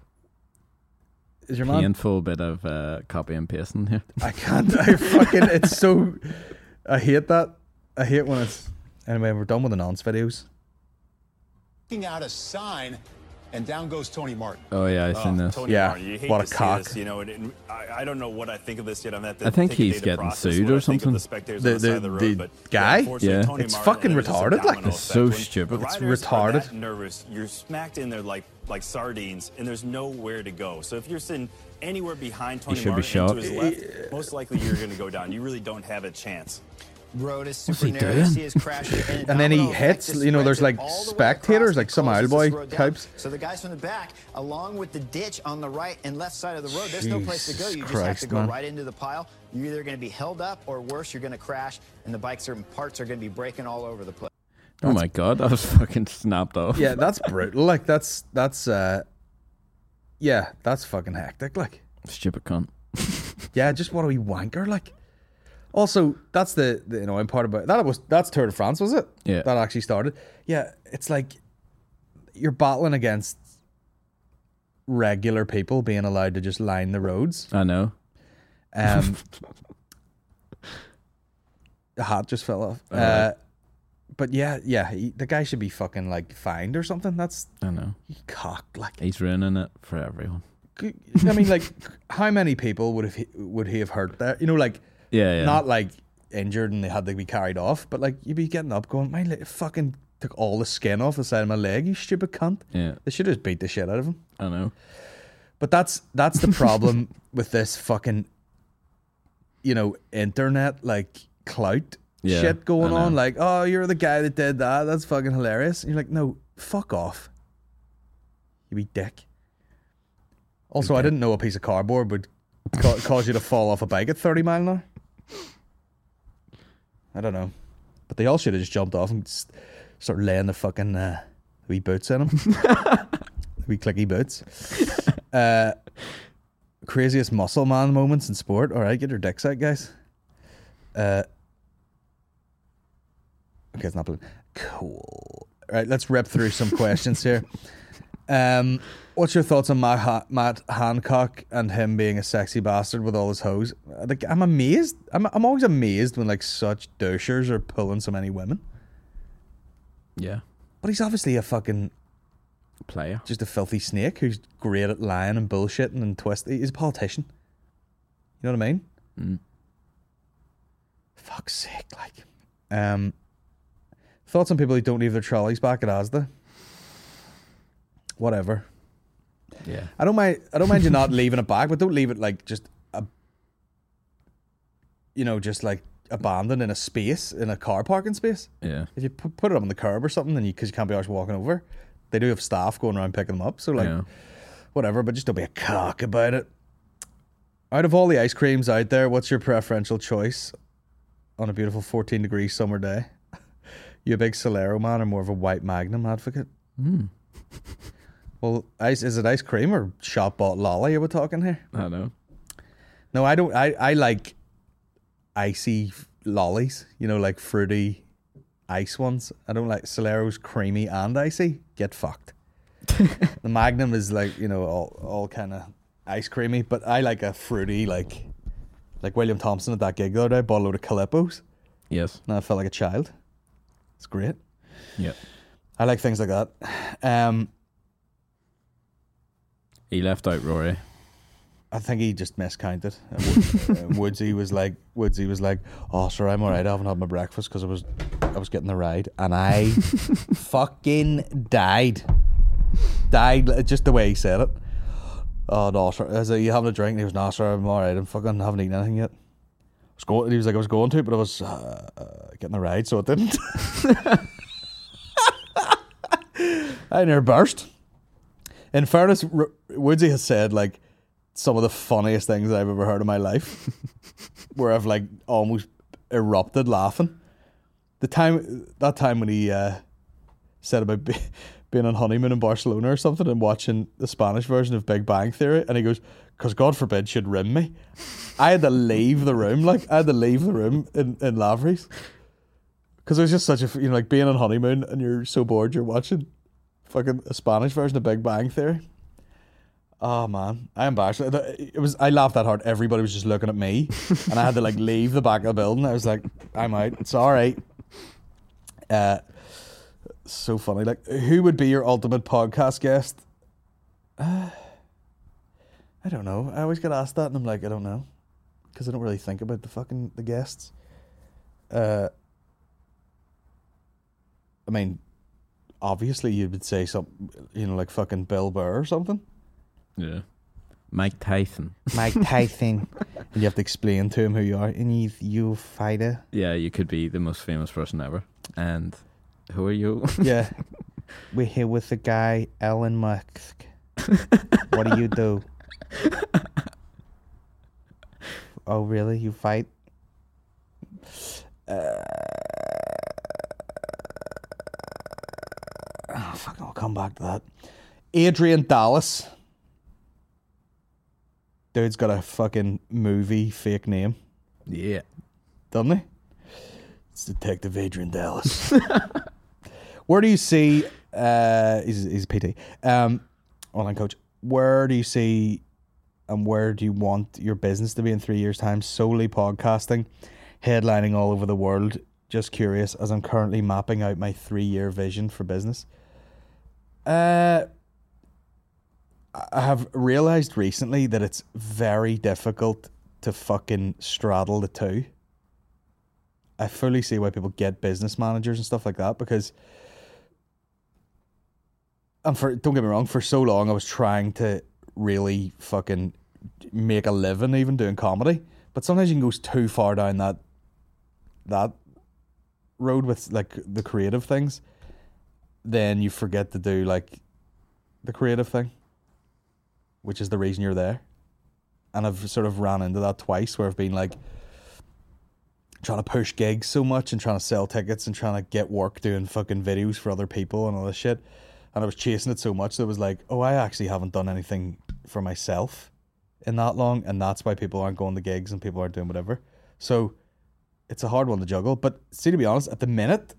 [SPEAKER 1] Is your man...
[SPEAKER 3] Painful bit of copy and pasting here.
[SPEAKER 1] I can't. It's so... I hate that. I hate when it's... Anyway, we're done with the nonce videos.
[SPEAKER 12] Out a sign, and down goes Tony Martin.
[SPEAKER 3] Oh yeah, I've seen this.
[SPEAKER 12] Tony
[SPEAKER 1] Yeah,
[SPEAKER 12] Martin. You hate
[SPEAKER 1] what
[SPEAKER 12] to
[SPEAKER 1] a
[SPEAKER 12] see
[SPEAKER 1] cock.
[SPEAKER 12] this, you know, and I don't know what I think of this yet.
[SPEAKER 3] I think he's getting sued or something.
[SPEAKER 1] The guy?
[SPEAKER 3] Yeah.
[SPEAKER 1] It's fucking retarded. Like,
[SPEAKER 3] it's so stupid.
[SPEAKER 1] It's retarded.
[SPEAKER 12] Nervous. You're smacked in there like sardines, and there's nowhere to go. So if you're sitting anywhere behind Tony
[SPEAKER 3] should be
[SPEAKER 12] Martin
[SPEAKER 3] shot.
[SPEAKER 12] to his left, most likely you're going to go down. You really don't have a chance.
[SPEAKER 13] Road is
[SPEAKER 3] What's
[SPEAKER 13] super
[SPEAKER 3] he
[SPEAKER 13] narrow.
[SPEAKER 3] doing?
[SPEAKER 13] He has crashed it,
[SPEAKER 1] And then he
[SPEAKER 13] domino effect
[SPEAKER 1] hits,
[SPEAKER 13] just
[SPEAKER 1] you know, there's
[SPEAKER 13] spreads
[SPEAKER 1] like
[SPEAKER 13] it all the way
[SPEAKER 1] spectators,
[SPEAKER 13] across
[SPEAKER 1] like
[SPEAKER 13] and
[SPEAKER 1] some
[SPEAKER 13] closes
[SPEAKER 1] old boy
[SPEAKER 13] this road down.
[SPEAKER 1] types.
[SPEAKER 13] So the guys from the back, along with the ditch on the right and left side of the road, there's no place to go. You just have
[SPEAKER 1] Christ,
[SPEAKER 13] to go
[SPEAKER 1] man.
[SPEAKER 13] right into the pile. You're either going to be held up or worse, you're going to crash, and the bike's certain parts are going to be breaking all over the place.
[SPEAKER 3] Oh my god, that was fucking snapped off.
[SPEAKER 1] Yeah, that's brutal. Like, that's fucking hectic. Like,
[SPEAKER 3] Stupid cunt.
[SPEAKER 1] yeah, just what a wee wanker. Like, also, that's the annoying part about it. That's Tour de France, was it?
[SPEAKER 3] Yeah.
[SPEAKER 1] That actually started. Yeah, it's like you're battling against regular people being allowed to just line the roads.
[SPEAKER 3] I know.
[SPEAKER 1] The hat just fell off. But yeah, the guy should be fucking like fined or something.
[SPEAKER 3] I know.
[SPEAKER 1] He cocked like.
[SPEAKER 3] He's ruining it for everyone.
[SPEAKER 1] I mean, like, how many people would he have hurt there? You know, like,
[SPEAKER 3] Yeah.
[SPEAKER 1] not like injured and they had to be carried off, but like you'd be getting up going, my leg fucking took all the skin off the side of my leg, you stupid cunt.
[SPEAKER 3] Yeah.
[SPEAKER 1] They should have just beat the shit out of him.
[SPEAKER 3] I know.
[SPEAKER 1] But that's the problem with this fucking, you know, internet like clout shit going on. Like, oh, you're the guy that did that. That's fucking hilarious. And you're like, no, fuck off. You be dick. Also, I didn't know a piece of cardboard would cause you to fall off a bike at 30 mile an hour. I don't know. But they all should have just jumped off and start laying the fucking wee boots in them. Wee clicky boots. Craziest muscle man moments in sport. All right, get your dicks out, guys. Okay, it's not blue. Cool. All right, let's rip through some questions here. What's your thoughts on Matt Hancock and him being a sexy bastard with all his hoes? Like, I'm amazed. I'm always amazed when like such douchers are pulling so many women.
[SPEAKER 3] Yeah.
[SPEAKER 1] But he's obviously a fucking
[SPEAKER 3] player.
[SPEAKER 1] Just a filthy snake who's great at lying and bullshitting and twisting. He's a politician. You know what I mean?
[SPEAKER 3] Mm.
[SPEAKER 1] Fuck's sake, like. Thoughts on people who don't leave their trolleys back at Asda? Whatever.
[SPEAKER 3] Yeah.
[SPEAKER 1] I don't mind you not leaving it back, but don't leave it like just just like abandoned in a space, in a car parking space.
[SPEAKER 3] Yeah.
[SPEAKER 1] If you put it on the curb or something, then because you can't be always walking over, they do have staff going around picking them up. So like, whatever, but just don't be a cock about it. Out of all the ice creams out there, what's your preferential choice on a beautiful 14-degree summer day? You a big Solero man or more of a white Magnum advocate?
[SPEAKER 3] Mm.
[SPEAKER 1] Well, is it ice cream or shop bought lolly? Are we talking here?
[SPEAKER 3] I don't know.
[SPEAKER 1] No, I don't. I like icy lollies. You know, like fruity ice ones. I don't like Solero's creamy and icy. Get fucked. The Magnum is like, you know, all kind of ice creamy, but I like a fruity, like William Thompson at that gig the other day, bought a load of Calippos.
[SPEAKER 3] Yes.
[SPEAKER 1] And I felt like a child. It's great.
[SPEAKER 3] Yeah.
[SPEAKER 1] I like things like that.
[SPEAKER 3] He left out Rory.
[SPEAKER 1] I think he just miscounted. Woodsy was like, oh, sir, I'm all right. I haven't had my breakfast because I was getting the ride, and I fucking died just the way he said it. Oh no, sir. I said, you having a drink? And he was, no, sir, I'm all right. I haven't eaten anything yet. He was like, I was going to, but I was getting the ride, so it didn't. I near burst. In fairness, Woodsy has said like some of the funniest things I've ever heard in my life, where I've like almost erupted laughing. That time when he said about being on honeymoon in Barcelona or something and watching the Spanish version of Big Bang Theory, and he goes, "'Cause God forbid she'd rim me." I had to leave the room. In Lavery's, because it was just such a, you know, like being on honeymoon and you're so bored you're watching fucking a Spanish version of Big Bang Theory. Oh man, I embarrassed. I laughed that hard. Everybody was just looking at me, and I had to like leave the back of the building. I was like, I'm out. It's all right. So funny. Like, who would be your ultimate podcast guest? I don't know. I always get asked that, and I'm like, I don't know, because I don't really think about the guests. I mean, obviously you would say something, you know, like fucking Bill Burr or something.
[SPEAKER 3] Yeah. Mike Tyson.
[SPEAKER 1] Mike Tyson. And you have to explain to him who you are. And you fighter.
[SPEAKER 3] Yeah, you could be the most famous person ever. And who are you?
[SPEAKER 1] Yeah. We're here with the guy, Elon Musk. What do you do? Oh, really? You fight? I'll come back to that. Adrian Dallas. Dude's got a fucking movie fake name.
[SPEAKER 3] Yeah.
[SPEAKER 1] Doesn't he? It's Detective Adrian Dallas. Where do you see... he's a PT. Online coach. Where do you see and where do you want your business to be in 3 years' time? Solely podcasting, headlining all over the world. Just curious, as I'm currently mapping out my 3-year vision for business. I have realised recently that it's very difficult to fucking straddle the two. I fully see why people get business managers and stuff like that, because, and don't get me wrong, for so long I was trying to really fucking make a living even doing comedy, but sometimes you can go too far down that road with like the creative things, then you forget to do like the creative thing, which is the reason you're there. And I've sort of ran into that twice, where I've been like trying to push gigs so much and trying to sell tickets and trying to get work doing fucking videos for other people and all this shit, and I was chasing it so much that it was like, oh, I actually haven't done anything for myself in that long, and that's why people aren't going to gigs and people aren't doing whatever. So it's a hard one to juggle. But see, to be honest, at the minute,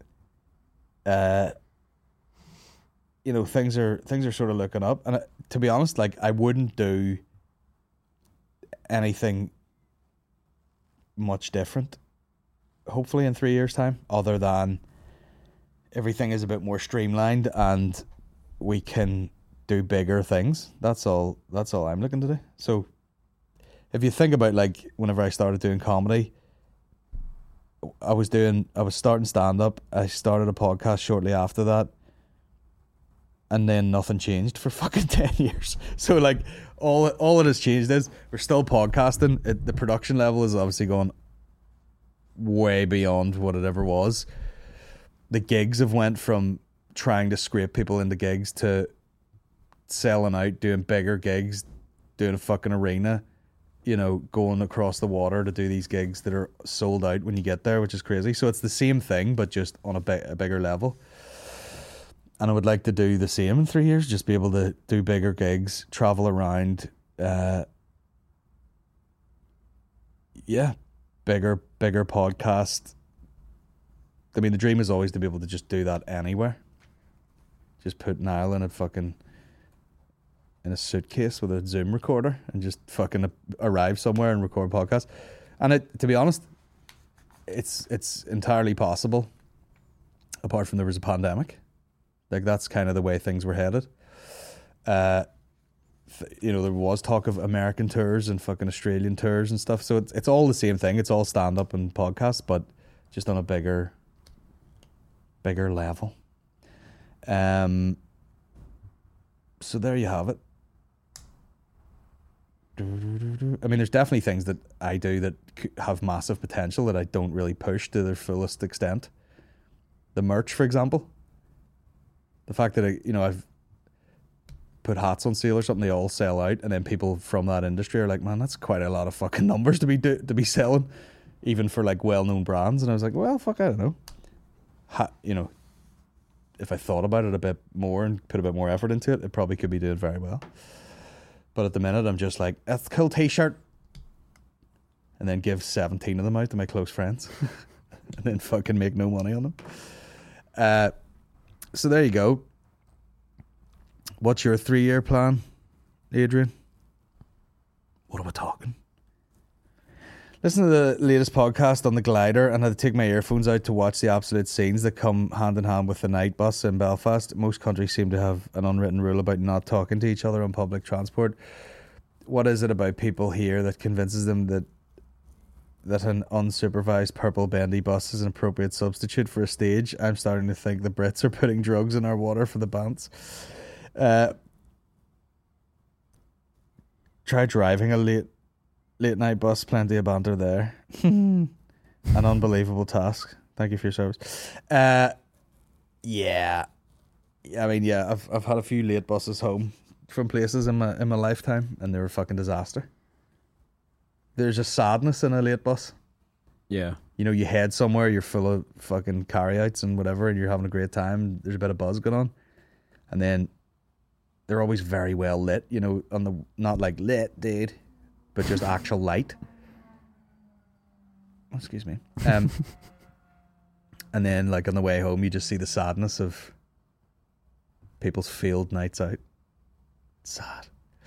[SPEAKER 1] you know, things are sort of looking up, and to be honest, like, I wouldn't do anything much different, hopefully, in 3 years' time, other than everything is a bit more streamlined and we can do bigger things. That's all I'm looking to do. So if you think about, like, whenever I started doing comedy, I was starting stand-up, I started a podcast shortly after that, and then nothing changed for fucking 10 years. So, like, all it has changed is we're still podcasting. The production level is obviously gone way beyond what it ever was. The gigs have went from trying to scrape people into gigs to selling out, doing bigger gigs, doing a fucking arena, you know, going across the water to do these gigs that are sold out when you get there, which is crazy. So it's the same thing, but just on a bigger level. And I would like to do the same in 3 years, just be able to do bigger gigs, travel around, bigger podcast. I mean, the dream is always to be able to just do that anywhere. Just put Niall in a suitcase with a Zoom recorder and just fucking arrive somewhere and record podcasts. And to be honest, it's entirely possible, apart from there was a pandemic. Like, that's kind of the way things were headed. You know, there was talk of American tours and fucking Australian tours and stuff. So it's all the same thing. It's all stand-up and podcasts, but just on a bigger level. So there you have it. I mean, there's definitely things that I do that have massive potential that I don't really push to their fullest extent. The merch, for example. The fact that I've put hats on sale or something, they all sell out, and then people from that industry are like, man, that's quite a lot of fucking numbers to be selling, even for like well-known brands. And I was like, well, fuck, I don't know. If I thought about it a bit more and put a bit more effort into it, it probably could be doing very well. But at the minute, I'm just like, that's a cool t-shirt. And then give 17 of them out to my close friends. And then fucking make no money on them. So there you go. What's your 3-year plan, Adrian? What are we talking? Listen to the latest podcast on the glider, and I had to take my earphones out to watch the absolute scenes that come hand in hand with the night bus in Belfast. Most countries seem to have an unwritten rule about not talking to each other on public transport. What is it about people here that convinces them that an unsupervised purple bendy bus is an appropriate substitute for a stage? I'm starting to think the Brits are putting drugs in our water for the bounce. Try driving a late night bus, plenty of banter there. An unbelievable task. Thank you for your service. Yeah. I mean, yeah, I've had a few late buses home from places in my lifetime, and they were a fucking disaster. There's a sadness in a late bus.
[SPEAKER 3] Yeah.
[SPEAKER 1] You know, you head somewhere, you're full of fucking carryouts and whatever, and you're having a great time. There's a bit of buzz going on. And then they're always very well lit, you know, not like lit, dude, but just actual light. Oh, excuse me. And then, like, on the way home, you just see the sadness of people's field nights out. It's sad.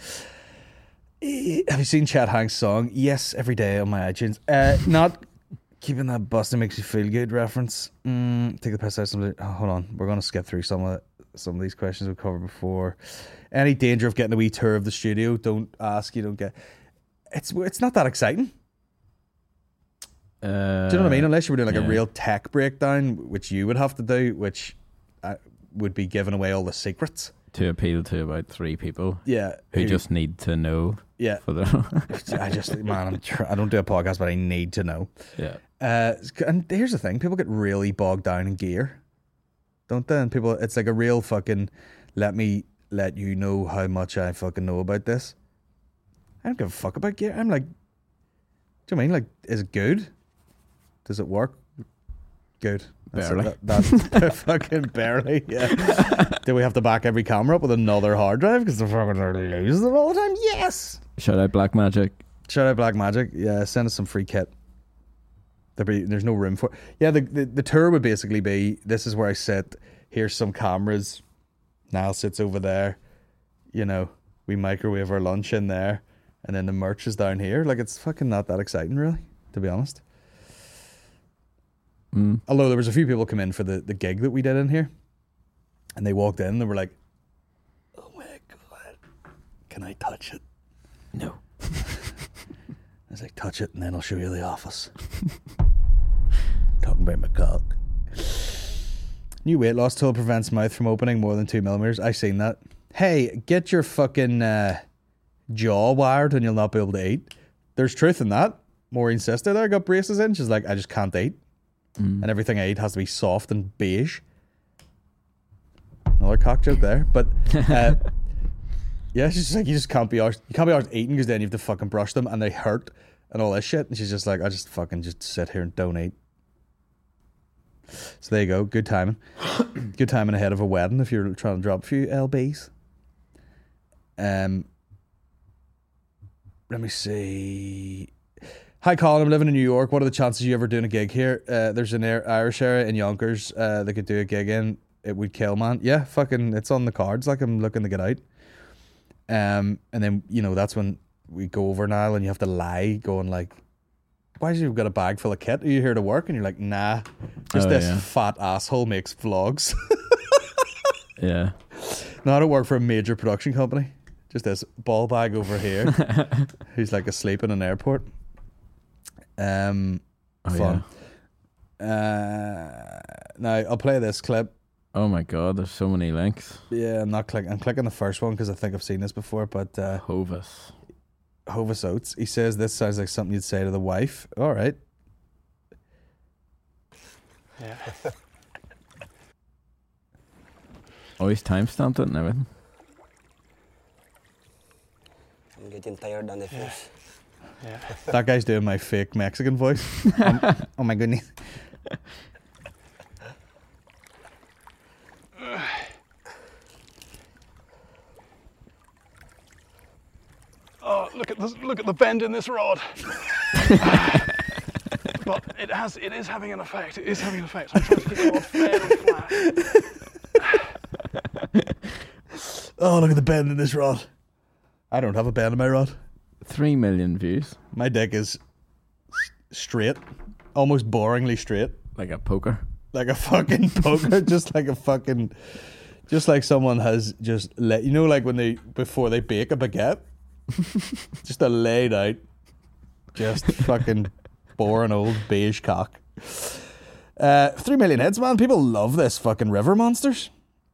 [SPEAKER 1] Have you seen Chet Hanks' song? Yes, every day on my iTunes. Not keeping that busting makes you feel good reference. Take the piss out of somebody. Oh, hold on. We're going to skip through some of these questions we've covered before. Any danger of getting a wee tour of the studio? Don't ask. You don't get. It's not that exciting. Do you know what I mean? Unless you were doing like a real tech breakdown, which you would have to do, which would be giving away all the secrets. To
[SPEAKER 3] appeal to about 3 people.
[SPEAKER 1] Yeah.
[SPEAKER 3] Who just need to know.
[SPEAKER 1] Yeah.
[SPEAKER 3] For their
[SPEAKER 1] I don't do a podcast, but I need to know.
[SPEAKER 3] Yeah.
[SPEAKER 1] And here's the thing. People get really bogged down in gear. Don't they? And people, it's like a real fucking, let me let you know how much I fucking know about this. I don't give a fuck about gear. I'm like, do you know what I mean? Like, is it good? Does it work? Good.
[SPEAKER 3] Barely.
[SPEAKER 1] That's fucking barely, yeah. Do we have to back every camera up with another hard drive because they're fucking losing them all the time? Yes!
[SPEAKER 3] Shout out Blackmagic.
[SPEAKER 1] Shout out Blackmagic. Yeah, send us some free kit. There's no room for it. Yeah, the tour would basically be, this is where I sit, here's some cameras, Niall sits over there, you know, we microwave our lunch in there, and then the merch is down here. Like, it's fucking not that exciting, really, to be honest. Although there was a few people come in for the gig that we did in here, and they walked in and they were like, oh my God, can I touch it? No. I was like, touch it and then I'll show you the office. Talking about my cock. New weight loss tool prevents mouth from opening more than 2 millimeters. I seen that. Hey, get your fucking jaw wired and you'll not be able to eat. There's truth in that. Maureen's sister there got braces in. She's like, I just can't eat. And everything I eat has to be soft and beige. Another cock joke there. But yeah, she's just like, you can't be arsed eating because then you have to fucking brush them and they hurt and all this shit. And she's just like, I just fucking just sit here and don't eat. So there you go. Good timing. Good timing ahead of a wedding if you're trying to drop a few LBs. Let me see. Hi Colin, I'm living in New York. What are the chances of you ever doing a gig here? There's an Irish area in Yonkers they could do a gig in. It would kill, man. Yeah, fucking, it's on the cards. Like, I'm looking to get out. And then, you know, that's when we go over Niall and you have to lie, going like, why have you got a bag full of kit? Are you here to work? And you're like, nah, just fat asshole makes vlogs.
[SPEAKER 3] Yeah.
[SPEAKER 1] No, I don't work for a major production company. Just this ball bag over here who's like asleep in an airport. Fun. Now I'll play this clip.
[SPEAKER 3] Oh my God, there's so many links.
[SPEAKER 1] Yeah, I'm clicking the first one because I think I've seen this before, but
[SPEAKER 3] Hovis.
[SPEAKER 1] Hovis Oates. He says this sounds like something you'd say to the wife. All right.
[SPEAKER 5] Yeah.
[SPEAKER 3] Oh, he's time-stamped it and everything.
[SPEAKER 14] I'm getting tired on the face.
[SPEAKER 5] Yeah.
[SPEAKER 1] That guy's doing my fake Mexican voice. Oh my goodness.
[SPEAKER 15] Oh, look at the bend in this rod. But it is having an effect. It is having an effect. I'm trying to keep the rod fairly flat.
[SPEAKER 1] Oh, look at the bend in this rod. I don't have a bend in my rod.
[SPEAKER 3] 3 million views.
[SPEAKER 1] My dick is straight, almost boringly straight.
[SPEAKER 3] Like a poker.
[SPEAKER 1] Like a fucking poker, just like someone has just let you know, like when before they bake a baguette, just a laid out, just fucking boring old beige cock. 3 million hits, man. People love this fucking river monsters.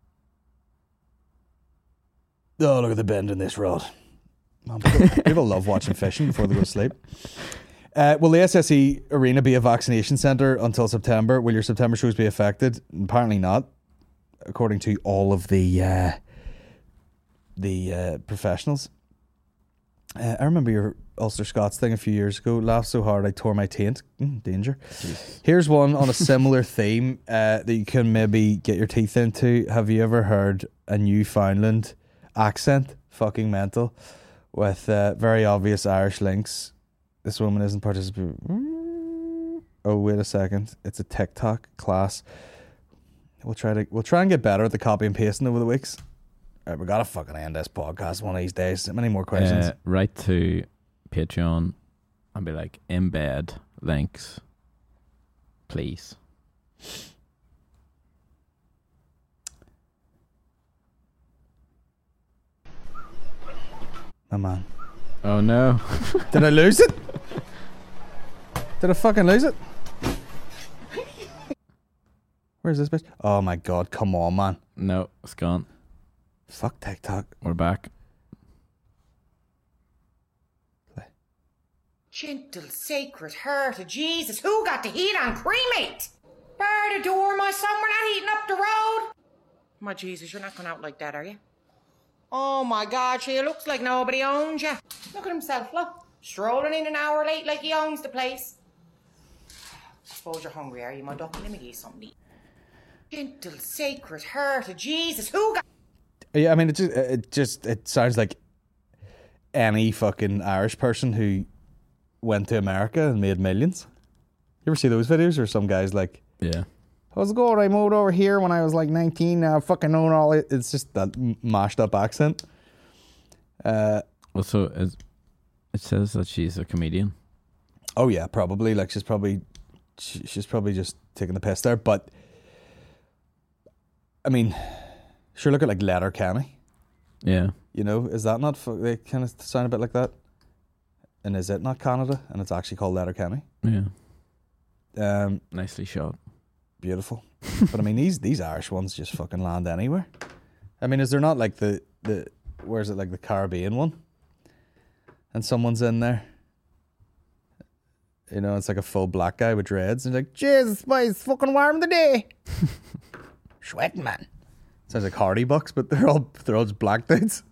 [SPEAKER 1] Oh, look at the bend in this rod. Man, people love watching fishing before they go to sleep. Will the SSE Arena be a vaccination centre until September? Will your September shows be affected? Apparently not, according to all of the professionals. I remember your Ulster Scots thing a few years ago. Laughed so hard I tore my taint. Danger. Jeez. Here's one on a similar theme that you can maybe get your teeth into. Have you ever heard a Newfoundland accent? Fucking mental. With very obvious Irish links. This woman isn't participating. Oh, wait a second. It's a TikTok class. We'll try and get better at the copy and pasting over the weeks. All right, we gotta fucking end this podcast one of these days. So many more questions.
[SPEAKER 3] Write to Patreon and be like, embed links, please.
[SPEAKER 1] Oh man.
[SPEAKER 3] Oh no.
[SPEAKER 1] Did I lose it? Did I fucking lose it? Where's this bitch? Oh my god, come on, man.
[SPEAKER 3] No, it's gone.
[SPEAKER 1] Fuck TikTok.
[SPEAKER 3] We're back.
[SPEAKER 16] Gentle sacred heart of Jesus, who got the heat on cremate? Bar the door, my son, we're not heating up the road. My Jesus, you're not going out like that, are you? Oh my God, she looks like nobody owns you. Look at himself, look. Strolling in an hour late like he owns the place. I suppose you're hungry, are you, my ducky? Let me give you something to eat. Gentle sacred heart of Jesus, who got...
[SPEAKER 1] Yeah, I mean, it sounds like any fucking Irish person who went to America and made millions. You ever see those videos? Or some guys like,
[SPEAKER 3] yeah,
[SPEAKER 1] how's it going? I moved over here when I was like 19. Now I fucking own all it. It's just that mashed up accent.
[SPEAKER 3] Also, it says that she's a comedian.
[SPEAKER 1] Oh yeah, probably. Like she's probably just taking the piss there. But I mean, sure, look at like Letterkenny.
[SPEAKER 3] Yeah.
[SPEAKER 1] You know, is that not? They kind of sound a bit like that. And is it not Canada? And it's actually called Letterkenny.
[SPEAKER 3] Yeah. Nicely shot.
[SPEAKER 1] Beautiful. But I mean, these Irish ones just fucking land anywhere. I mean, is there not like the where is it, like the Caribbean one? And someone's in there. You know, it's like a full black guy with dreads. And like, Jesus, boy, it's fucking warm today. Sweating, man. Sounds like Hardy Bucks, but they're all just black dudes.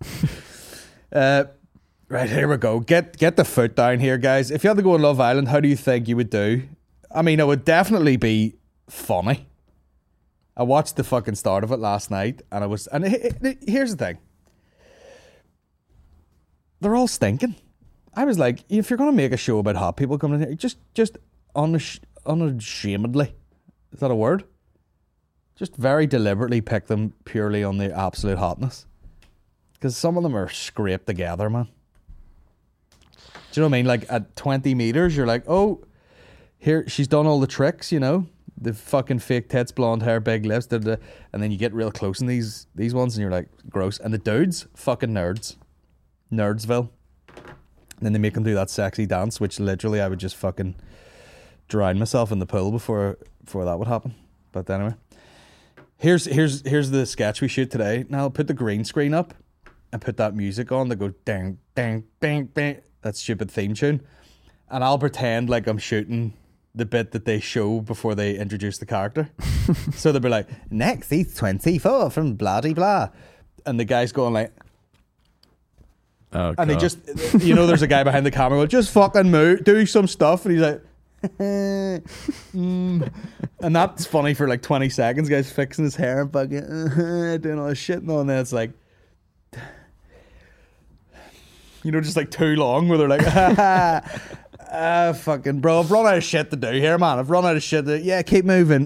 [SPEAKER 1] Right, here we go. Get the foot down here, guys. If you had to go on Love Island, how do you think you would do? I mean, it would definitely be funny. I watched the fucking start of it last night, and here's the thing. They're all stinking. I was like, if you're going to make a show about hot people coming in here, just unashamedly, is that a word? Just very deliberately pick them purely on the absolute hotness. Because some of them are scraped together, man. Do you know what I mean? Like at 20 meters, you're like, oh, here, she's done all the tricks, you know? The fucking fake tits, blonde hair, big lips, and then you get real close in these ones and you're like, gross. And the dudes, fucking nerds. Nerdsville. And then they make them do that sexy dance, which literally I would just fucking drown myself in the pool before that would happen. But anyway. Here's the sketch we shoot today. Now I'll put the green screen up and put that music on that goes dang, dang, dang, dang. that stupid theme tune, and I'll pretend like I'm shooting the bit that they show before they introduce the character. So they'll be like, next he's 24 from blah de blah, and the guy's going like,
[SPEAKER 3] oh,
[SPEAKER 1] and they
[SPEAKER 3] God.
[SPEAKER 1] just, you know, there's a guy behind the camera going, just fucking move, do some stuff, and he's like, and that's funny for like 20 seconds. Guy's fixing his hair and fucking doing all this shit, and then it's like, you know, just like too long where they're like, fucking bro, I've run out of shit to do here, man. I've run out of shit to, yeah, keep moving.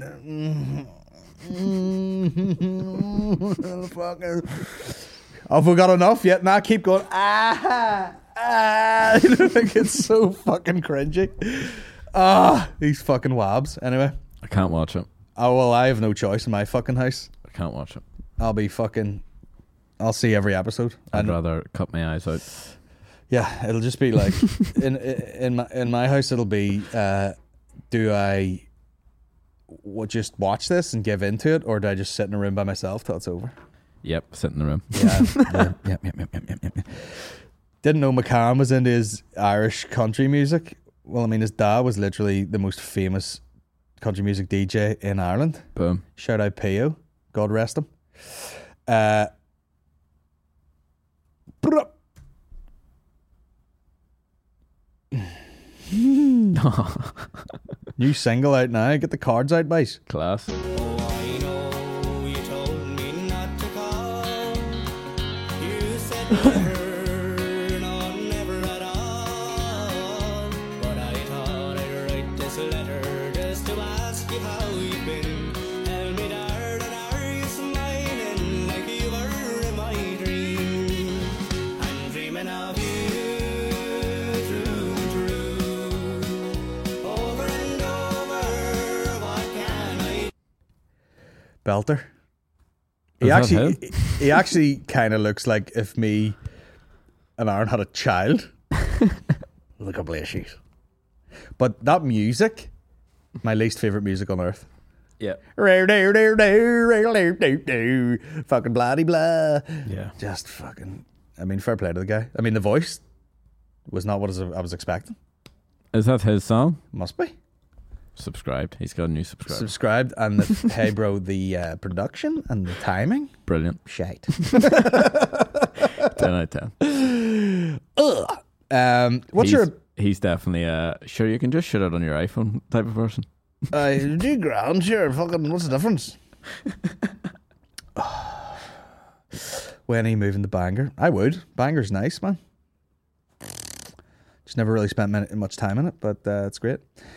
[SPEAKER 1] Fucking, have we got enough yet? Nah, keep going. You know, like, it's so fucking cringy. These fucking wabs. Anyway,
[SPEAKER 3] I can't watch it.
[SPEAKER 1] Oh well, I have no choice in my fucking house.
[SPEAKER 3] I can't watch it.
[SPEAKER 1] I'll see every episode.
[SPEAKER 3] I'd rather cut my eyes out.
[SPEAKER 1] Yeah, it'll just be like in my house. It'll be, do I just watch this and give into it, or do I just sit in a room by myself till it's over?
[SPEAKER 3] Yep, sit in the room.
[SPEAKER 1] Yeah. Yep. Didn't know McCann was into his Irish country music. Well, I mean, his dad was literally the most famous country music DJ in Ireland.
[SPEAKER 3] Boom.
[SPEAKER 1] Shout out P.O. God rest him. New single out now. Get the cards out, boys.
[SPEAKER 3] Class.
[SPEAKER 1] Belter.
[SPEAKER 3] Is
[SPEAKER 1] He actually kind of looks like if me and Aaron had a child with a couple of issues. But that music, my least favourite music on earth.
[SPEAKER 3] Yeah.
[SPEAKER 1] Fucking bloody blah.
[SPEAKER 3] Yeah.
[SPEAKER 1] Just fucking, I mean, fair play to the guy. I mean, the voice was not what I was expecting.
[SPEAKER 3] Is that his song?
[SPEAKER 1] Must be.
[SPEAKER 3] Subscribed. He's got a new subscriber.
[SPEAKER 1] Subscribed, and the, hey bro, the production and the timing,
[SPEAKER 3] brilliant.
[SPEAKER 1] Shite.
[SPEAKER 3] 10 out of 10. He's definitely sure you can just shut it on your iPhone type of person.
[SPEAKER 1] Do ground, sure. Fucking, what's the difference? When he moving the Bangor, I would. Bangor's nice, man. Just never really spent much time in it, but it's great.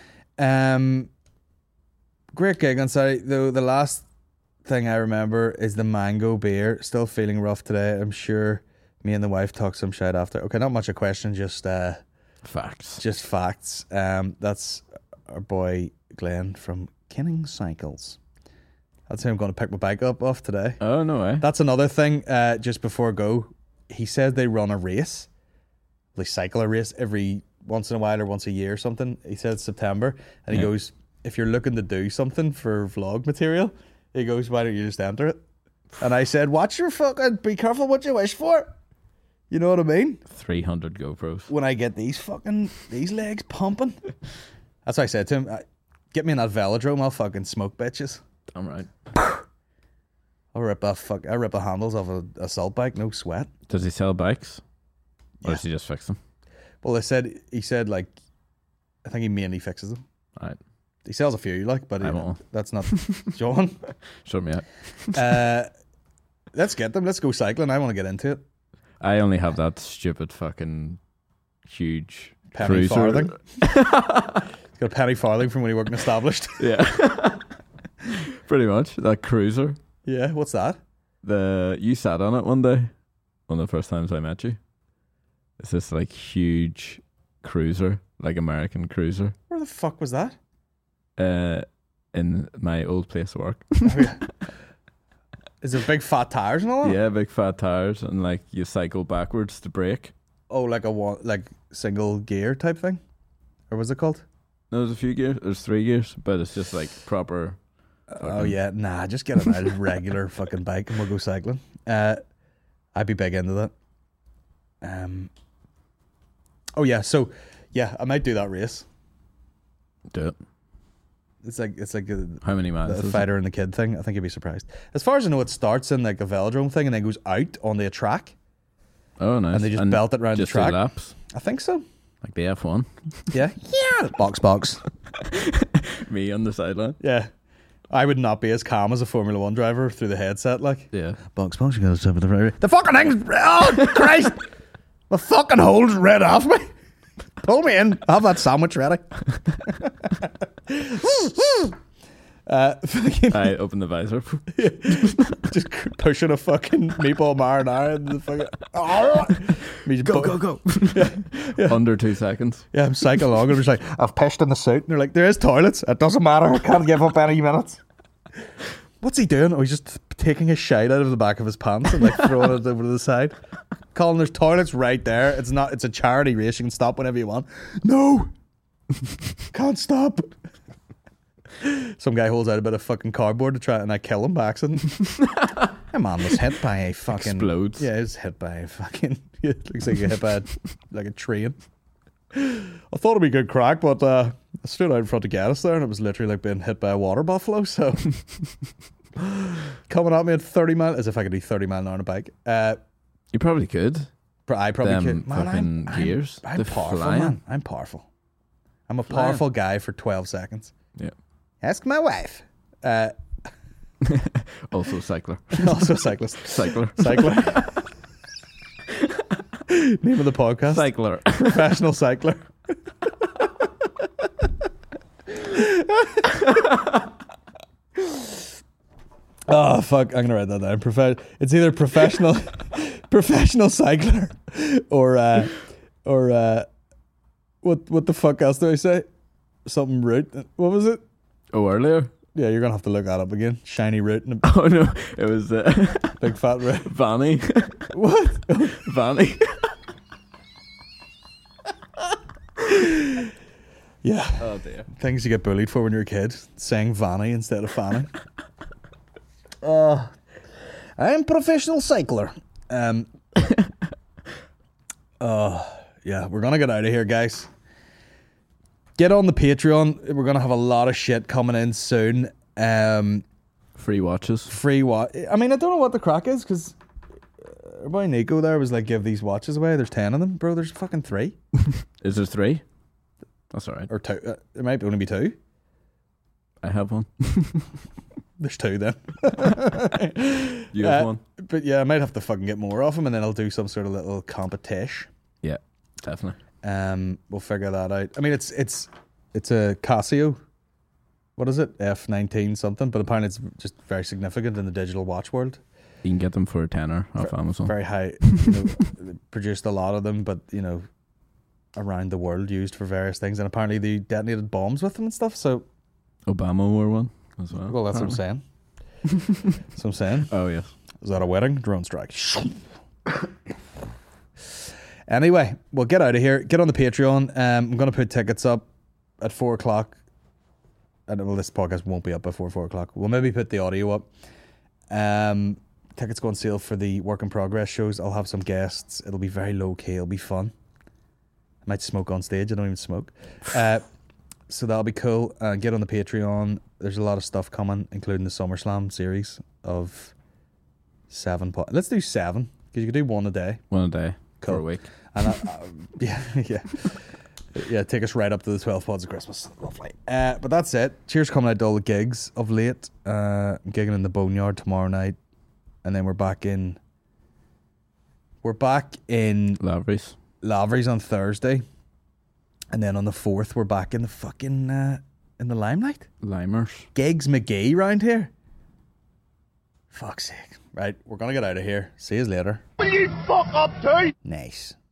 [SPEAKER 1] Great gig on Saturday. Though the last thing I remember is the mango beer. Still feeling rough today. I'm sure me and the wife talked some shit after. Okay, not much a question, just
[SPEAKER 3] facts.
[SPEAKER 1] Just facts. That's our boy Glenn from Kinning Cycles. That's who I'm going to pick my bike up off today.
[SPEAKER 3] Oh, no way.
[SPEAKER 1] That's another thing. Just before I go, he said they run a race. They cycle a race every once in a while or once a year or something. He said September, and he goes, if you're looking to do something for vlog material, he goes, why don't you just enter it? And I said, watch your fucking, be careful what you wish for. You know what I mean?
[SPEAKER 3] 300 GoPros.
[SPEAKER 1] When I get these legs pumping. That's what I said to him. Get me in that velodrome, I'll fucking smoke bitches.
[SPEAKER 3] I'm right.
[SPEAKER 1] I rip the handles off an assault bike, no sweat.
[SPEAKER 3] Does he sell bikes? Or does he just fix them?
[SPEAKER 1] Well, he said like, I think he mainly fixes them.
[SPEAKER 3] Right.
[SPEAKER 1] He sells a few, like, but that's not John.
[SPEAKER 3] Show me out.
[SPEAKER 1] Let's get them. Let's go cycling. I want to get into it.
[SPEAKER 3] I only have that stupid fucking huge
[SPEAKER 1] penny
[SPEAKER 3] cruiser.
[SPEAKER 1] farthing. He's got a penny farthing from when he worked in Established.
[SPEAKER 3] Yeah. Pretty much. That cruiser.
[SPEAKER 1] Yeah, what's that?
[SPEAKER 3] You sat on it one day. One of the first times I met you. It's this like huge cruiser, like American cruiser.
[SPEAKER 1] Where the fuck was that?
[SPEAKER 3] In my old place of work.
[SPEAKER 1] Is it big fat tires and all that?
[SPEAKER 3] Yeah, big fat tires, and like you cycle backwards to brake.
[SPEAKER 1] Oh, like single gear type thing, or what's it called?
[SPEAKER 3] No, there's a few gears. There's 3 gears, but it's just like proper.
[SPEAKER 1] Oh yeah, nah, just get a regular fucking bike and we'll go cycling. I'd be big into that. Oh yeah, so yeah, I might do that race.
[SPEAKER 3] Do it.
[SPEAKER 1] It's like
[SPEAKER 3] how many miles?
[SPEAKER 1] The fighter and the kid thing. I think you'd be surprised. As far as I know, it starts in like a velodrome thing and then goes out on the track.
[SPEAKER 3] Oh, nice.
[SPEAKER 1] And they just belt it around the track.
[SPEAKER 3] Do laps.
[SPEAKER 1] I think so.
[SPEAKER 3] Like the F1.
[SPEAKER 1] Yeah. Yeah. Box.
[SPEAKER 3] Me on the sideline.
[SPEAKER 1] Yeah. I would not be as calm as a Formula 1 driver through the headset, like.
[SPEAKER 3] Yeah.
[SPEAKER 1] Box, you gotta step with the right. The fucking thing's. Oh, Christ! My fucking hole's red off me. Pull me in. I'll have that sandwich ready.
[SPEAKER 3] I open the visor.
[SPEAKER 1] Just pushing a fucking meatball marinara into the fucking.
[SPEAKER 3] Go. Yeah. Under 2 seconds.
[SPEAKER 1] Yeah, I'm cycling along and I'm just like, I've pissed in the suit. And they're like, there is toilets. It doesn't matter. I can't give up any minutes. What's he doing? Oh, he's just taking his shite out of the back of his pants and like throwing it over to the side. Colin, there's toilets right there. It's a charity race. You can stop whenever you want. No. Can't stop. Some guy holds out a bit of fucking cardboard to try and I kill him by accident. My man was hit by a fucking...
[SPEAKER 3] Explodes.
[SPEAKER 1] Yeah, he was hit by a fucking... It looks like he hit by like a train. I thought it'd be good crack, but I stood out in front to get us there and it was literally like being hit by a water buffalo, so... Coming at me at 30 miles... As if I could do 30 mile an hour on a bike.
[SPEAKER 3] You probably could.
[SPEAKER 1] I probably
[SPEAKER 3] Them
[SPEAKER 1] could. Man,
[SPEAKER 3] fucking gears.
[SPEAKER 1] I'm
[SPEAKER 3] They're
[SPEAKER 1] powerful,
[SPEAKER 3] flying.
[SPEAKER 1] man. I'm powerful. I'm a
[SPEAKER 3] Flying.
[SPEAKER 1] powerful guy for 12 seconds.
[SPEAKER 3] Yeah.
[SPEAKER 1] Ask my wife.
[SPEAKER 3] Also cycler.
[SPEAKER 1] Also cyclist.
[SPEAKER 3] Cycler.
[SPEAKER 1] Name of the podcast.
[SPEAKER 3] Cycler.
[SPEAKER 1] Professional cycler. Oh fuck! I'm gonna write that down. It's either professional cycler or what the fuck else do I say? Something root. What was it?
[SPEAKER 3] Oh, earlier?
[SPEAKER 1] Yeah, you're gonna have to look that up again. Shiny root and
[SPEAKER 3] Oh no, it was
[SPEAKER 1] big fat root.
[SPEAKER 3] Vanny.
[SPEAKER 1] What?
[SPEAKER 3] Vanny.
[SPEAKER 1] Yeah.
[SPEAKER 3] Oh dear.
[SPEAKER 1] Things you get bullied for when you're a kid. Saying Vanny instead of Fanny. I'm professional cycler. Yeah, we're gonna get out of here, guys. Get on the Patreon. We're gonna have a lot of shit coming in soon.
[SPEAKER 3] Free watches.
[SPEAKER 1] I mean, I don't know what the crack is because our boy Nico there was like, give these watches away. There's 10 of them, bro. There's fucking 3.
[SPEAKER 3] Is there 3? That's alright.
[SPEAKER 1] Or 2. It might only be 2.
[SPEAKER 3] I have one.
[SPEAKER 1] There's 2 then.
[SPEAKER 3] You have one.
[SPEAKER 1] But yeah, I might have to fucking get more of them and then I'll do some sort of little competition.
[SPEAKER 3] Yeah, definitely.
[SPEAKER 1] We'll figure that out. I mean, it's a Casio. What is it? F19 something, but apparently it's just very significant in the digital watch world.
[SPEAKER 3] You can get them for a tenner off Amazon.
[SPEAKER 1] Very high. Produced a lot of them, but around the world used for various things, and apparently they detonated bombs with them and stuff. So
[SPEAKER 3] Obama wore one as well.
[SPEAKER 1] Well, that's
[SPEAKER 3] apparently.
[SPEAKER 1] what I'm saying. That's what I'm saying.
[SPEAKER 3] Oh yes.
[SPEAKER 1] Was that a wedding? Drone strike. Anyway, we'll get out of here. Get on the Patreon. I'm going to put tickets up at 4 o'clock. Well, this podcast won't be up before 4 o'clock. We'll maybe put the audio up. Tickets go on sale for the work in progress shows. I'll have some guests. It'll be very low key. It'll be fun. I might smoke on stage. I don't even smoke. So that'll be cool. Get on the Patreon. There's a lot of stuff coming, including the SummerSlam series of 7. Let's do 7 because you could do 1 a day.
[SPEAKER 3] 1 a day.
[SPEAKER 1] Cool.
[SPEAKER 3] For a week.
[SPEAKER 1] And yeah, take us right up to the 12 pods of Christmas. Lovely. But that's it. Cheers coming out to all the gigs of late. I'm gigging in the Boneyard tomorrow night. And then we're back in Lavery's on Thursday. And then on the 4th we're back in the fucking in the Limelight.
[SPEAKER 3] Limers.
[SPEAKER 1] Gigs McGee round here. Fuck's sake. Right, we're gonna get out of here. See you later.
[SPEAKER 9] Will you fuck up too?
[SPEAKER 1] Nice.